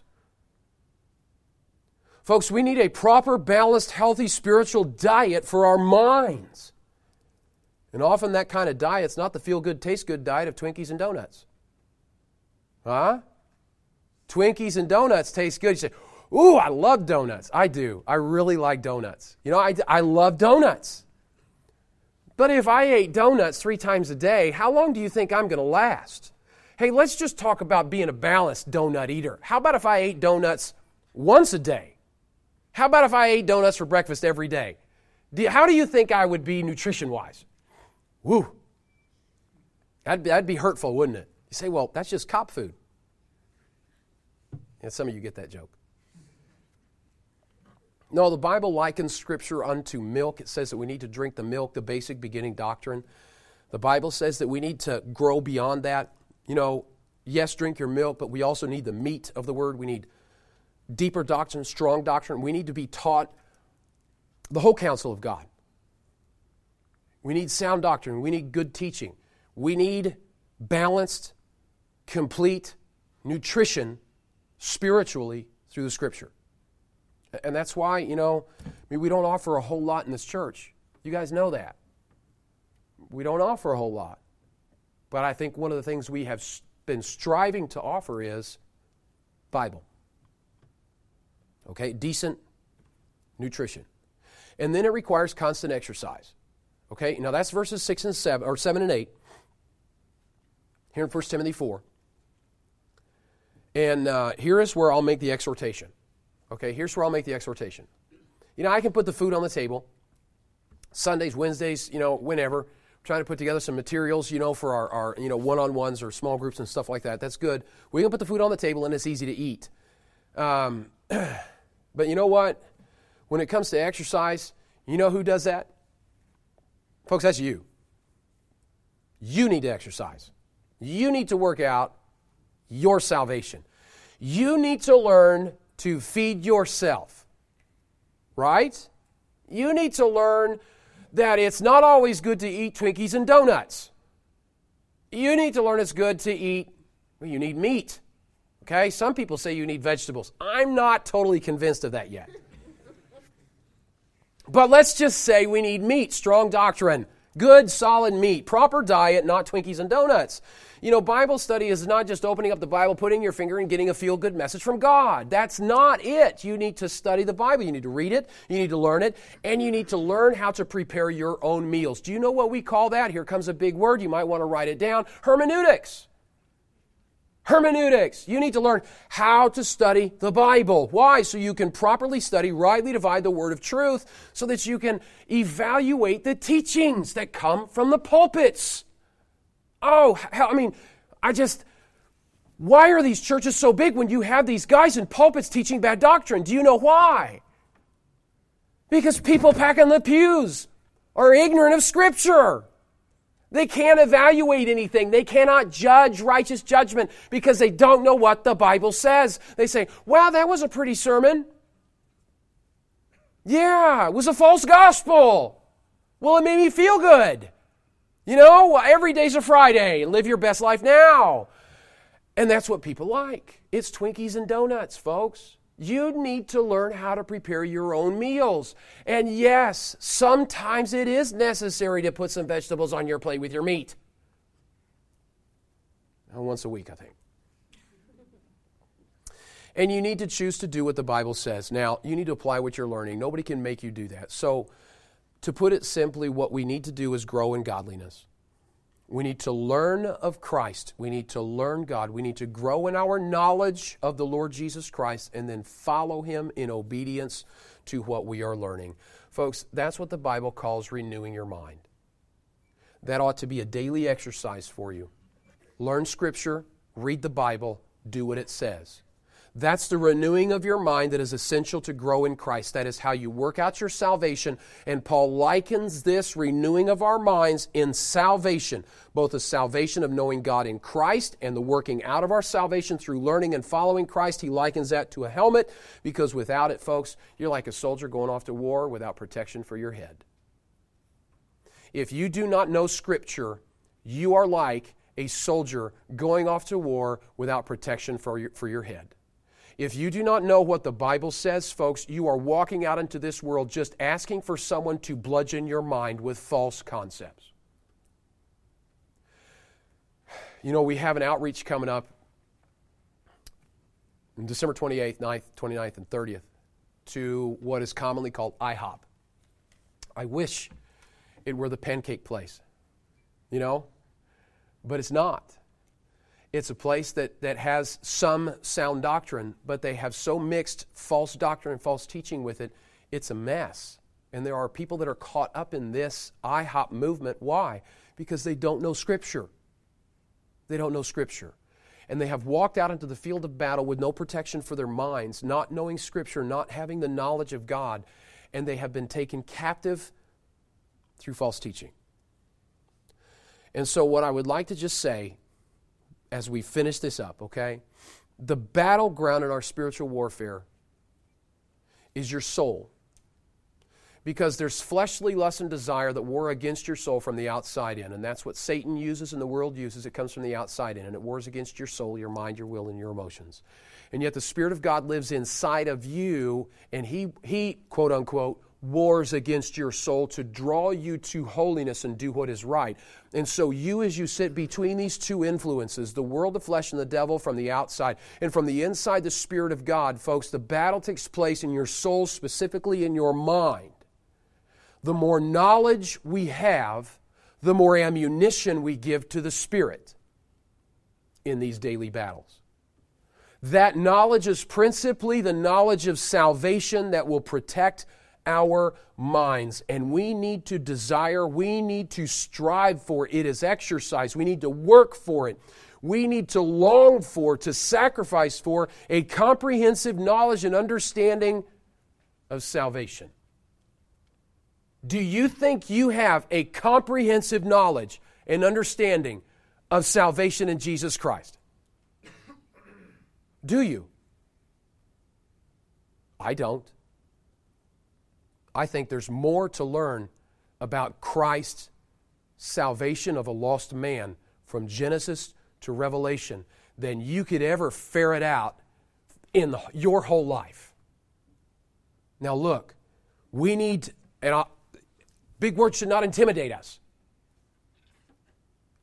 Folks, we need a proper, balanced, healthy spiritual diet for our minds. And often that kind of diet's not the feel-good, taste-good diet of Twinkies and donuts. Huh? Twinkies and donuts taste good. You say, ooh, I love donuts. I do. I really like donuts. You know, I love donuts. But if I ate donuts 3 times a day, how long do you think I'm going to last? Hey, let's just talk about being a balanced donut eater. How about if I ate donuts once a day? How about if I ate donuts for breakfast every day? How do you think I would be nutrition-wise? Woo. That'd be hurtful, wouldn't it? You say, well, that's just cop food. And some of you get that joke. No, the Bible likens Scripture unto milk. It says that we need to drink the milk, the basic beginning doctrine. The Bible says that we need to grow beyond that. You know, yes, drink your milk, but we also need the meat of the Word. We need deeper doctrine, strong doctrine. We need to be taught the whole counsel of God. We need sound doctrine. We need good teaching. We need balanced, complete nutrition spiritually through the Scripture. And that's why, you know, we don't offer a whole lot in this church. You guys know that. We don't offer a whole lot. But I think one of the things we have been striving to offer is Bible. Okay, decent nutrition. And then it requires constant exercise. Okay, now that's verses 6 and 7, or 7 and 8. Here in 1 Timothy 4. And here is where I'll make the exhortation. Okay, here's where I'll make the exhortation. You know, I can put the food on the table. Sundays, Wednesdays, you know, whenever. I'm trying to put together some materials, you know, for our you know, one-on-ones or small groups and stuff like that. That's good. We can put the food on the table and it's easy to eat. But you know what? When it comes to exercise, you know who does that? Folks, that's you. You need to exercise. You need to work out your salvation. You need to learn to feed yourself, right? You need to learn that it's not always good to eat Twinkies and donuts. You need to learn it's good to eat, well, you need meat, okay? Some people say you need vegetables. I'm not totally convinced of that yet. But let's just say we need meat, strong doctrine, Good, solid meat. Proper diet, not Twinkies and donuts. You know, Bible study is not just opening up the Bible, putting your finger and getting a feel-good message from God. That's not it. You need to study the Bible. You need to read it. You need to learn it. And you need to learn how to prepare your own meals. Do you know what we call that? Here comes a big word. You might want to write it down. Hermeneutics. Hermeneutics. You need to learn how to study the Bible. Why? So you can properly study, rightly divide the word of truth, so that you can evaluate the teachings that come from the pulpits. Oh, why are these churches so big when you have these guys in pulpits teaching bad doctrine? Do you know why? Because people packing the pews are ignorant of Scripture. They can't evaluate anything. They cannot judge righteous judgment because they don't know what the Bible says. They say, wow, that was a pretty sermon. Yeah, it was a false gospel. Well, it made me feel good. You know, every day's a Friday and live your best life now. And that's what people like. It's Twinkies and donuts, folks. You need to learn how to prepare your own meals. And yes, sometimes it is necessary to put some vegetables on your plate with your meat. Once a week, I think. And you need to choose to do what the Bible says. Now, you need to apply what you're learning. Nobody can make you do that. So, to put it simply, what we need to do is grow in godliness. We need to learn of Christ. We need to learn God. We need to grow in our knowledge of the Lord Jesus Christ and then follow Him in obedience to what we are learning. Folks, that's what the Bible calls renewing your mind. That ought to be a daily exercise for you. Learn Scripture, read the Bible, do what it says. That's the renewing of your mind that is essential to grow in Christ. That is how you work out your salvation. And Paul likens this renewing of our minds in salvation, both the salvation of knowing God in Christ and the working out of our salvation through learning and following Christ. He likens that to a helmet because without it, folks, you're like a soldier going off to war without protection for your head. If you do not know Scripture, you are like a soldier going off to war without protection for your head. If you do not know what the Bible says, folks, you are walking out into this world just asking for someone to bludgeon your mind with false concepts. You know, we have an outreach coming up on December 28th, 9th, 29th, and 30th to what is commonly called IHOP. I wish it were the pancake place, you know, but it's not. It's a place that has some sound doctrine, but they have so mixed false doctrine and false teaching with it, it's a mess. And there are people that are caught up in this IHOP movement. Why? Because they don't know Scripture. They don't know Scripture. And they have walked out into the field of battle with no protection for their minds, not knowing Scripture, not having the knowledge of God, and they have been taken captive through false teaching. And so what I would like to just say as we finish this up, okay? The battleground in our spiritual warfare is your soul. Because there's fleshly lust and desire that war against your soul from the outside in. And that's what Satan uses and the world uses. It comes from the outside in. And it wars against your soul, your mind, your will, and your emotions. And yet the Spirit of God lives inside of you, and He quote unquote, wars against your soul to draw you to holiness and do what is right. And so you, as you sit between these two influences, the world, the flesh, and the devil from the outside, and from the inside, the Spirit of God, folks, the battle takes place in your soul, specifically in your mind. The more knowledge we have, the more ammunition we give to the Spirit in these daily battles. That knowledge is principally the knowledge of salvation that will protect our minds. And we need to desire, we need to strive for it as exercise. We need to work for it. We need to long for, to sacrifice for a comprehensive knowledge and understanding of salvation. Do you think you have a comprehensive knowledge and understanding of salvation in Jesus Christ? Do you? I don't. I think there's more to learn about Christ's salvation of a lost man from Genesis to Revelation than you could ever ferret out in your whole life. Now look, we need, big words should not intimidate us.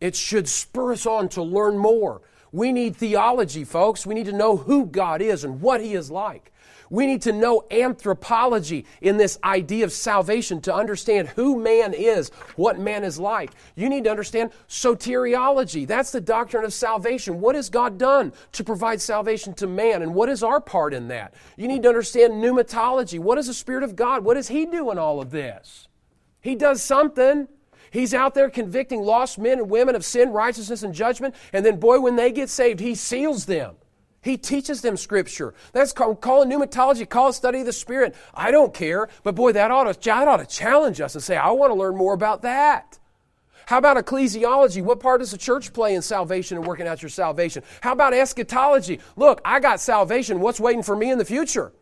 It should spur us on to learn more. We need theology, folks. We need to know who God is and what He is like. We need to know anthropology in this idea of salvation to understand who man is, what man is like. You need to understand soteriology. That's the doctrine of salvation. What has God done to provide salvation to man, and what is our part in that? You need to understand pneumatology. What is the Spirit of God? What does He do in all of this? He does something. He's out there convicting lost men and women of sin, righteousness, and judgment, and then, boy, when they get saved, He seals them. He teaches them Scripture. That's called pneumatology, call it study of the Spirit. I don't care, but boy, that ought to challenge us and say, I want to learn more about that. How about ecclesiology? What part does the church play in salvation and working out your salvation? How about eschatology? Look, I got salvation. What's waiting for me in the future?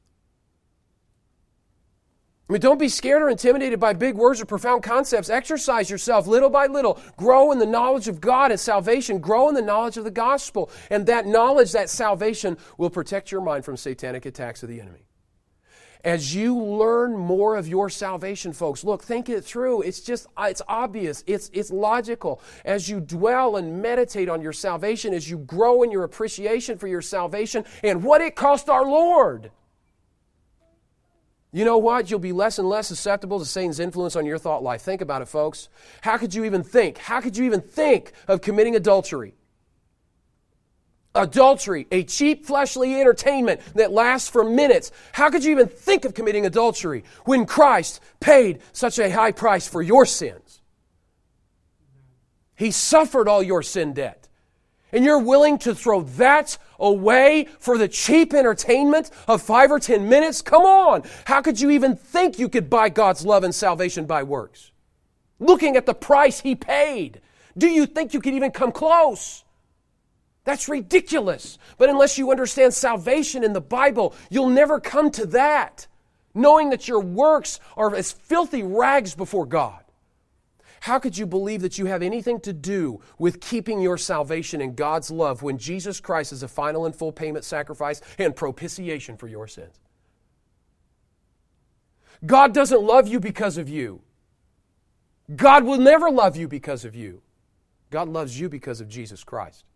I mean, don't be scared or intimidated by big words or profound concepts. Exercise yourself little by little. Grow in the knowledge of God and salvation. Grow in the knowledge of the gospel. And that knowledge, that salvation, will protect your mind from satanic attacks of the enemy. As you learn more of your salvation, folks, look, think it through. It's obvious. It's logical. As you dwell and meditate on your salvation, as you grow in your appreciation for your salvation and what it cost our Lord, you know what? You'll be less and less susceptible to Satan's influence on your thought life. Think about it, folks. How could you even think? How could you even think of committing adultery? Adultery, a cheap fleshly entertainment that lasts for minutes. How could you even think of committing adultery when Christ paid such a high price for your sins? He suffered all your sin debt. And you're willing to throw that away for the cheap entertainment of 5 or 10 minutes? Come on! How could you even think you could buy God's love and salvation by works? Looking at the price He paid, do you think you could even come close? That's ridiculous. But unless you understand salvation in the Bible, you'll never come to that, knowing that your works are as filthy rags before God. How could you believe that you have anything to do with keeping your salvation in God's love when Jesus Christ is a final and full payment sacrifice and propitiation for your sins? God doesn't love you because of you. God will never love you because of you. God loves you because of Jesus Christ.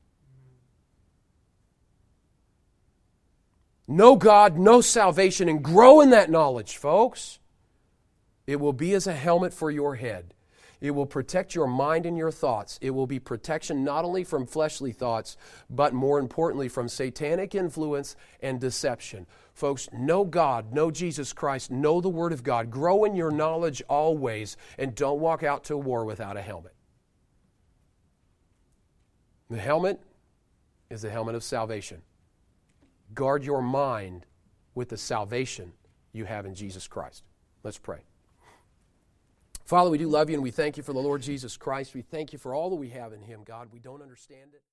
Know God, know salvation, and grow in that knowledge, folks. It will be as a helmet for your head. It will protect your mind and your thoughts. It will be protection not only from fleshly thoughts, but more importantly from satanic influence and deception. Folks, know God, know Jesus Christ, know the Word of God. Grow in your knowledge always, and don't walk out to war without a helmet. The helmet is the helmet of salvation. Guard your mind with the salvation you have in Jesus Christ. Let's pray. Father, we do love you, and we thank you for the Lord Jesus Christ. We thank you for all that we have in Him, God. We don't understand it.